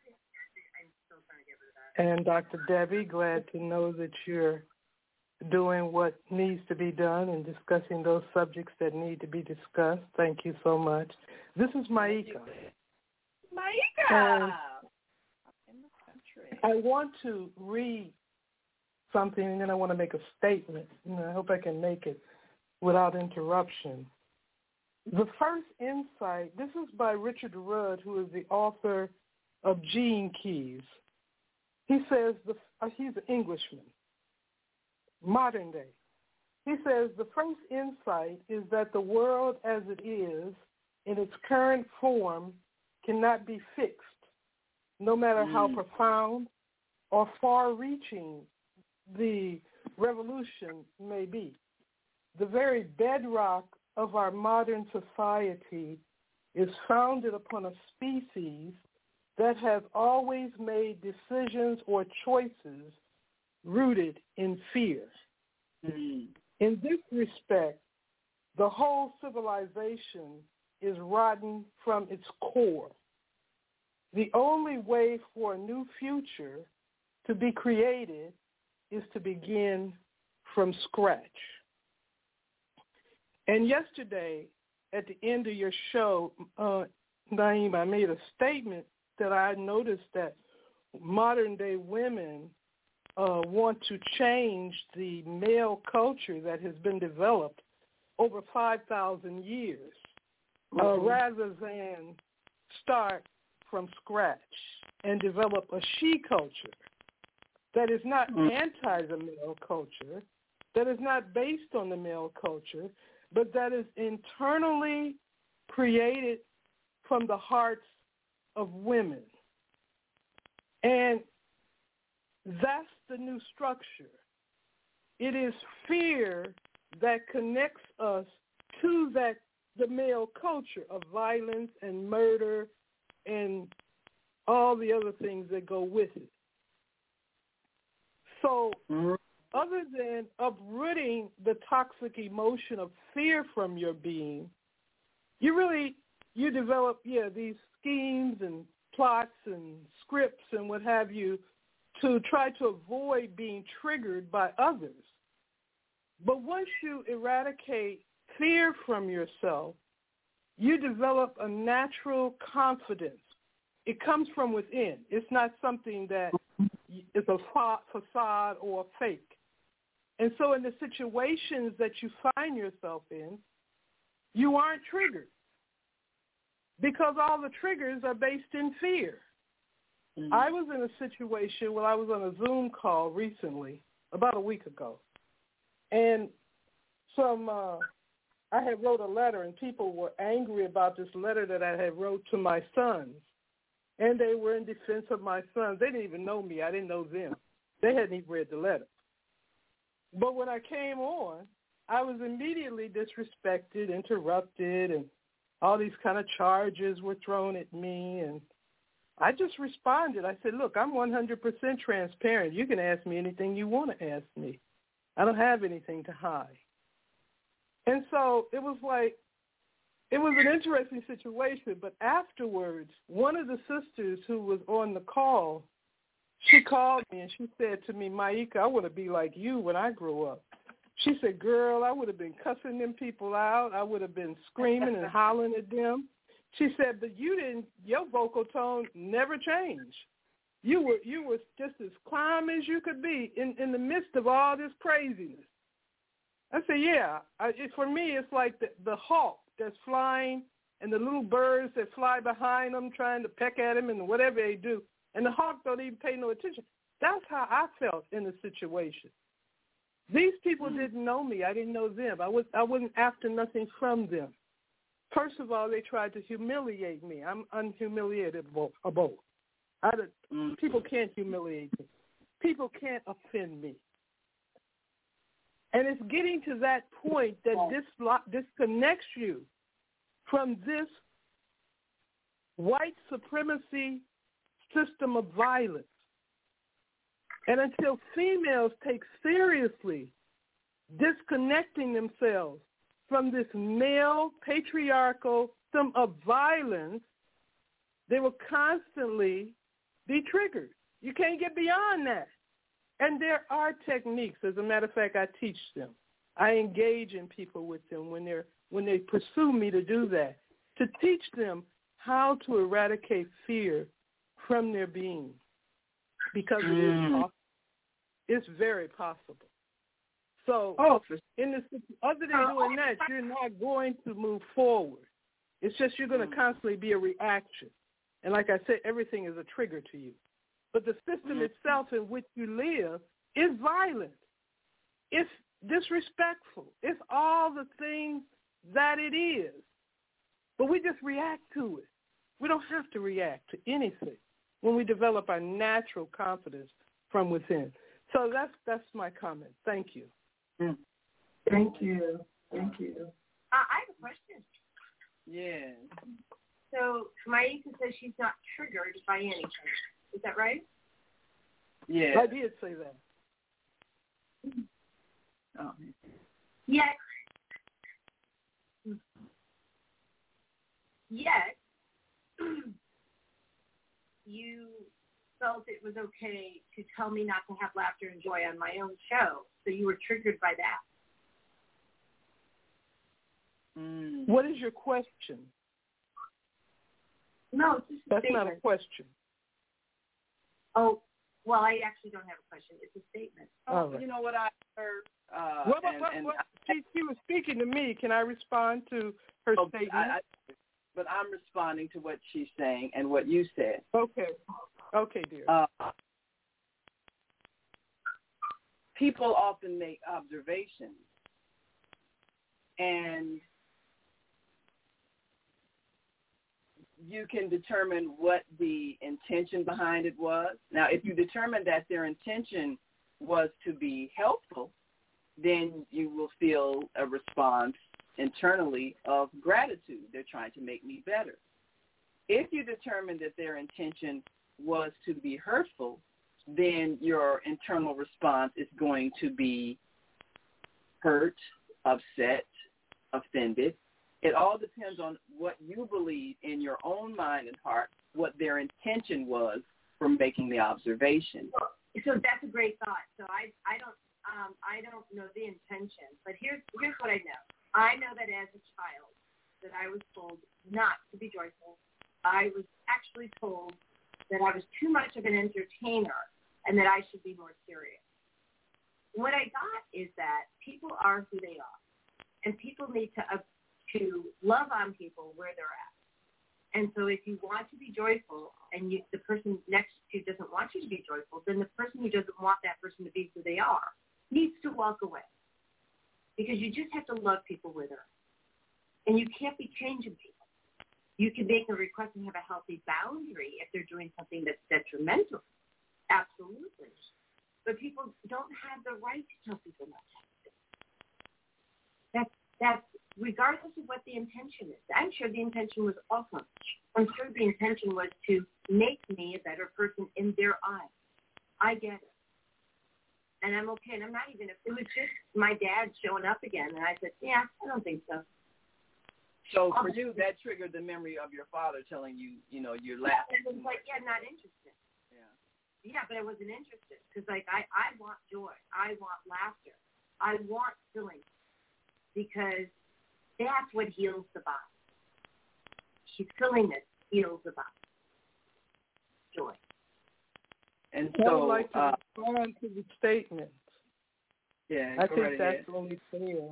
And Doctor Debbie, glad to know that you're doing what needs to be done and discussing those subjects that need to be discussed. Thank you so much. This is Maika. Maika! And I want to read something, and then I want to make a statement, and I hope I can make it without interruption. The first insight, this is by Richard Rudd, who is the author of Gene Keys. He says, the, uh, he's an Englishman, modern day. He says, the first insight is that the world as it is, in its current form, cannot be fixed, no matter mm. how profound or far-reaching the revolution may be. The very bedrock of our modern society is founded upon a species that has always made decisions or choices rooted in fear. Mm. In this respect, the whole civilization is rotten from its core. The only way for a new future to be created is to begin from scratch. And yesterday, at the end of your show, uh, Naeem, I made a statement that I noticed that modern-day women uh, want to change the male culture that has been developed over five thousand years, uh, mm-hmm. rather than start from scratch and develop a she culture that is not mm-hmm. anti the male culture, that is not based on the male culture, but that is internally created from the hearts of women. And that's the new structure. It is fear that connects us to that the male culture of violence and murder and all the other things that go with it. So mm-hmm. other than uprooting the toxic emotion of fear from your being, you really, you develop, yeah, these schemes and plots and scripts and what have you to try to avoid being triggered by others. But once you eradicate fear from yourself, you develop a natural confidence. It comes from within. It's not something that is a facade or a fake. And so in the situations that you find yourself in, you aren't triggered because all the triggers are based in fear. Mm-hmm. I was in a situation where I was on a Zoom call recently, about a week ago, and some uh, I had wrote a letter, and people were angry about this letter that I had wrote to my sons, and they were in defense of my sons. They didn't even know me. I didn't know them. They hadn't even read the letter. But when I came on, I was immediately disrespected, interrupted, and all these kind of charges were thrown at me, and I just responded. I said, look, I'm one hundred percent transparent. You can ask me anything you want to ask me. I don't have anything to hide. And so it was like, it was an interesting situation, but afterwards, one of the sisters who was on the call, she called me and she said to me, Maika, I want to be like you when I grow up. She said, girl, I would have been cussing them people out. I would have been screaming and hollering at them. She said, but you didn't, your vocal tone never changed. You were you were just as calm as you could be in, in the midst of all this craziness. I said, yeah, I, it, for me it's like the, the hawk that's flying and the little birds that fly behind them trying to peck at him and whatever they do, and the hawk don't even pay no attention. That's how I felt in the situation. These people didn't know me. I didn't know them. I, was, I wasn't after nothing from them. First of all, they tried to humiliate me. I'm unhumiliatable. I, people can't humiliate me. People can't offend me. And it's getting to that point that this disconnects you from this white supremacy system of violence. And until females take seriously disconnecting themselves from this male patriarchal system of violence, they will constantly be triggered. You can't get beyond that. And there are techniques. As a matter of fact, I teach them. I engage in people with them when they're when they pursue me to do that, to teach them how to eradicate fear from their being, because it is possible. It's very possible. So, oh, in this, other than doing that, you're not going to move forward. It's just you're going to constantly be a reaction. And like I said, everything is a trigger to you. But the system itself in which you live is violent. It's disrespectful. It's all the things that it is. But we just react to it. We don't have to react to anything when we develop our natural confidence from within. So that's that's my comment. Thank you. Mm. Thank you. Thank you. Uh, I have a question. Yeah. So Maika says she's not triggered by anything. Is that right? Yeah. I did say that. Oh. Yet, yet, you felt it was okay to tell me not to have laughter and joy on my own show, so you were triggered by that. Mm. What is your question? No, it's just a That's statement. not a question. Oh, well, I actually don't have a question. It's a statement. Oh, right. You know what I heard? Uh, well, and, well, and well, I, she, she was speaking to me. Can I respond to her oh, statement? I, I, but I'm responding to what she's saying and what you said. Okay. Okay, dear. Uh, people often make observations, and you can determine what the intention behind it was. Now, if you determine that their intention was to be helpful, then you will feel a response internally of gratitude. They're trying to make me better. If you determine that their intention was to be hurtful, then your internal response is going to be hurt, upset, offended. It all depends on what you believe in your own mind and heart, what their intention was for making the observation. So that's a great thought. So I, I don't, um, I don't know the intention, but here's, here's what I know. I know that as a child, that I was told not to be joyful. I was actually told that I was too much of an entertainer and that I should be more serious. What I got is that people are who they are, and people need to uh, to love on people where they're at. And so if you want to be joyful and you, the person next to you doesn't want you to be joyful, then the person who doesn't want that person to be who they are needs to walk away, because you just have to love people where they're at. And you can't be changing people. You can make a request and have a healthy boundary if they're doing something that's detrimental. Absolutely. But people don't have the right to tell people not to. That's, that's regardless of what the intention is. I'm sure the intention was awesome. I'm sure the intention was to make me a better person in their eyes. I get it. And I'm okay. And I'm not even, it was just my dad showing up again. And I said, yeah, I don't think so. So for you, that triggered the memory of your father telling you, you know, you're laughing. It was like, yeah, not interested. Yeah. Yeah, but I wasn't interested because, like, I, I want joy. I want laughter. I want filling, because that's what heals the body. Fillingness heals the body. Joy. And I so, would like to uh, respond to the statement. Yeah, I go think right that's ahead. only fair.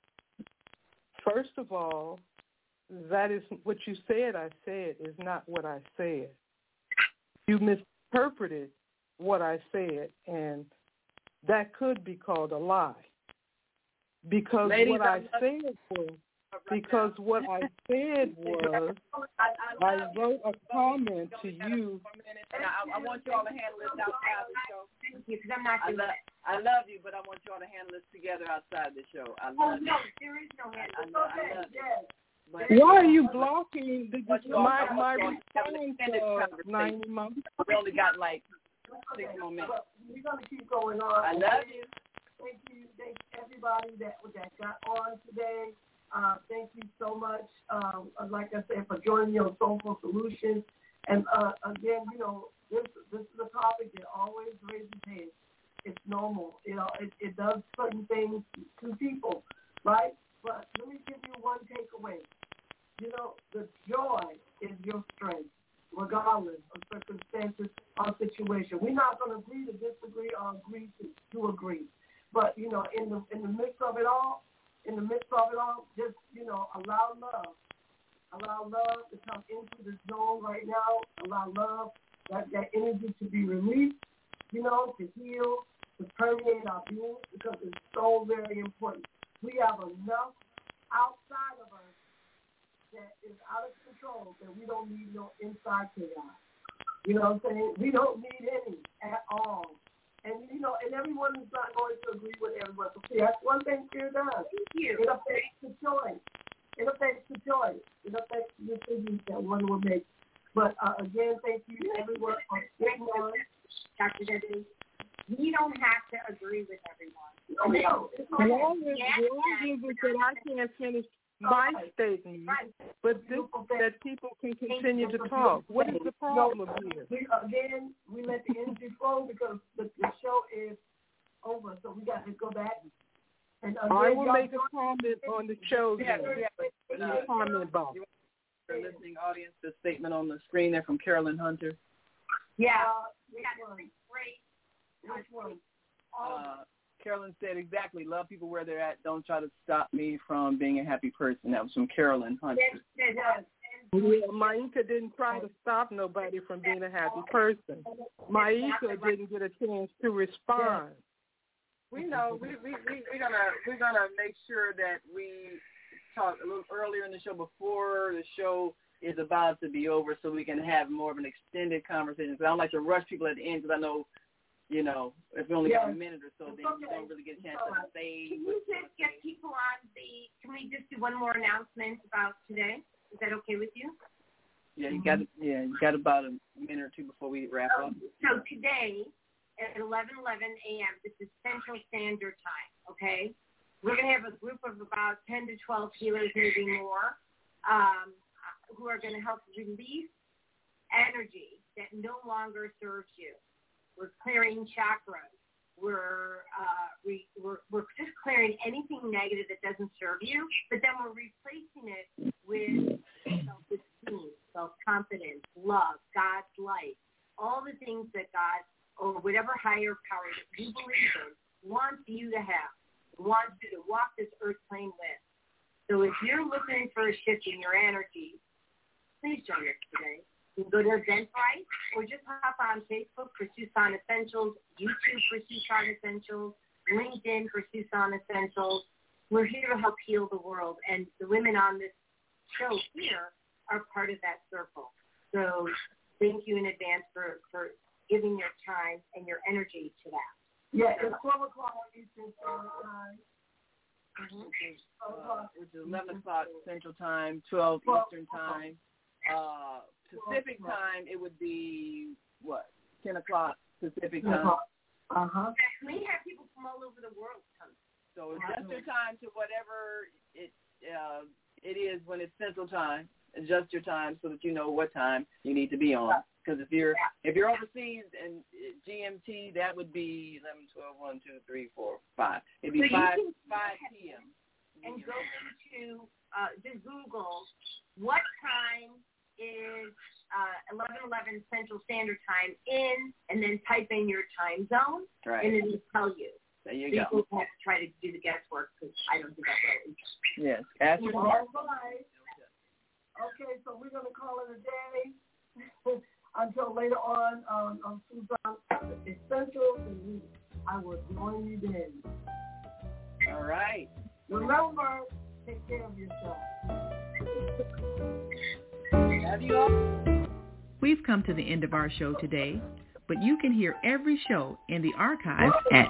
First of all, that is what you said. I said is not what I said. You misinterpreted what I said, and that could be called a lie. Because Ladies, what I, I said was, because what I said was, I wrote a comment to you. I, I want you all to handle this outside the show. Because I'm not I doing love, it. I love you, but I want you all to handle this together outside the show. I Oh, love no, you. there is no hand. I, It's love, okay. I love you. Yes. But, Why are you blocking the, But you my also- my you also response, extended uh, conversation. ninety months? We only got like six more minutes. But we're going to keep going on. I love you. Thank you. Thank everybody that, that got on today. Uh, thank you so much, um, like I said, for joining me on Soulful Solutions. And, uh, again, you know, this this is a topic that always raises heads. It's normal. You know, it, it does certain things to people, right? But let me give you one takeaway. You know, the joy is your strength, regardless of circumstances or situation. We're not going to agree to disagree or agree to, to agree. But, you know, in the in the midst of it all, in the midst of it all, just, you know, allow love. Allow love to come into the zone right now. Allow love, that, that energy to be released, you know, to heal, to permeate our being, because it's so very important. We have enough outside of us that is out of control that we don't need no inside chaos. You know what I'm saying? We don't need any at all. And, you know, and everyone is not going to agree with everyone. So, see, that's one thing fear does. It affects the choice. It affects the choice. It affects the decisions that one will make. But, uh, again, thank you, everyone, for sitting on. Doctor Debbie, we don't have to agree with everyone. No, no. It's Why okay. is, why is it that I can't finish my statement, but this, that people can continue to talk? What is the problem here? We, again, we let the energy flow because the, the show is over, so we got to go back. And again, I will y'all make a comment on the show. Yeah, then. yeah, but in the comment box. For listening audience, the statement on the screen there from Carolyn Hunter. Yeah, yeah, great. Which one? Uh, Carolyn said exactly, love people where they're at. Don't try to stop me from being a happy person. That was from Carolyn Hunter. Yes, yes. Yeah, Maika didn't try to stop nobody from being a happy person. Maika didn't get a chance to respond. We know we we we we're gonna we're gonna make sure that we talk a little earlier in the show before the show is about to be over, so we can have more of an extended conversation. Because I don't like to rush people at the end, because I know, you know, if we only yeah. have a minute or so, then you don't really get a chance to say. Can we just get people on the? Can we just do one more announcement about today? Is that okay with you? Yeah, you got yeah, you got about a minute or two before we wrap up. So today at eleven eleven a.m. this is Central Standard Time. Okay, we're gonna have a group of about ten to twelve healers, maybe more, um, who are gonna help release energy that no longer serves you. We're clearing chakras. We're, uh, we, we're we're just clearing anything negative that doesn't serve you, but then we're replacing it with self-esteem, self-confidence, love, God's light, all the things that God or whatever higher power that you believe in wants you to have, wants you to walk this earth plane with. So if you're looking for a shift in your energy, please join us today. You can go to Eventbrite or just hop on Facebook for Susan Essentials, YouTube for Susan Essentials, LinkedIn for Susan Essentials. We're here to help heal the world, and the women on this show here are part of that circle. So thank you in advance for, for giving your time and your energy to that. Yeah, it's twelve o'clock Eastern Standard Time. Mm-hmm. Uh, which is eleven o'clock Central Time, twelve Eastern Time. Uh, Pacific Time, it would be, what, ten o'clock Pacific Time? Uh-huh. We have people from all over the world come. So adjust your time to whatever it uh, it is when it's Central Time. Adjust your time so that you know what time you need to be on. Because if you're if you're overseas and G M T, that would be eleven, twelve, one, two, three, four, five. It'd be so five five p.m. And go into uh, just Google what time is uh, eleven eleven Central Standard Time in, and then type in your time zone, right. and it will tell you. There you so go. You don't have to try to do the guesswork, because I don't do that well. Yes. Ask your All right. Okay, so we're going to call it a day until later on um, on Susan Essentials, and I will join you then. All right. Remember, take care of yourself. Have you all? We've come to the end of our show today, but you can hear every show in the archives at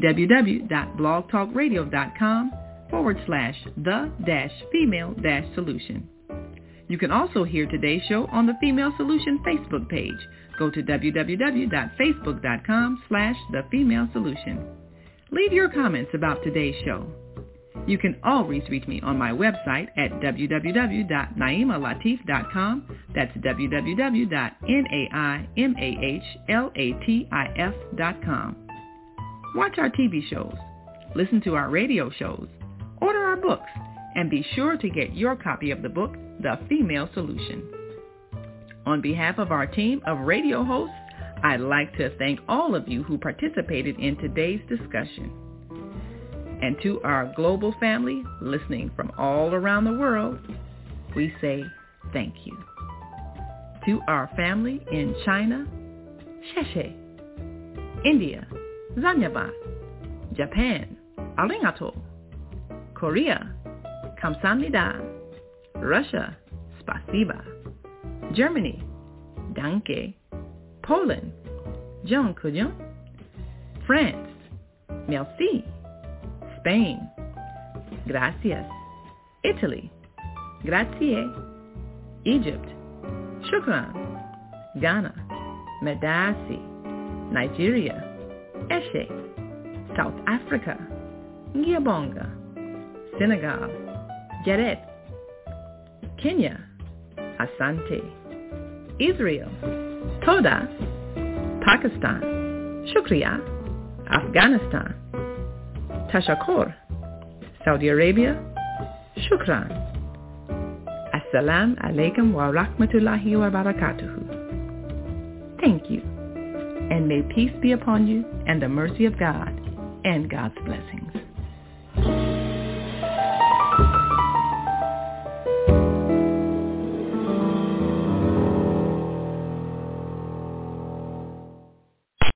www.blogtalkradio.com forward slash the dash female dash solution. You can also hear today's show on the Female Solution Facebook page. Go to www.facebook.com slash the female solution. Leave your comments about today's show. You can always reach me on my website at w w w dot naima latif dot com. That's w w w dot naima latif dot com. Watch our T V shows, listen to our radio shows, order our books, and be sure to get your copy of the book, The Female Solution. On behalf of our team of radio hosts, I'd like to thank all of you who participated in today's discussion. And to our global family listening from all around the world, we say thank you. To our family in China, Sheshe, India, Zanyaba, Japan, Arigato, Korea, Kamsahamnida, Russia, Spasiba, Germany, Danke, Poland, Dziękuję, France, Merci, Spain, Gracias, Italy, Grazie, Egypt, Shukran, Ghana, Medasi, Nigeria, Eshe, South Africa, Ngiyabonga, Senegal, Geret, Kenya, Asante, Israel, Toda, Pakistan, Shukriya, Afghanistan, Tashakkur, Saudi Arabia, Shukran, Salam alaikum wa rahmatullahi wa barakatuhu. Thank you, and may peace be upon you and the mercy of God and God's blessing.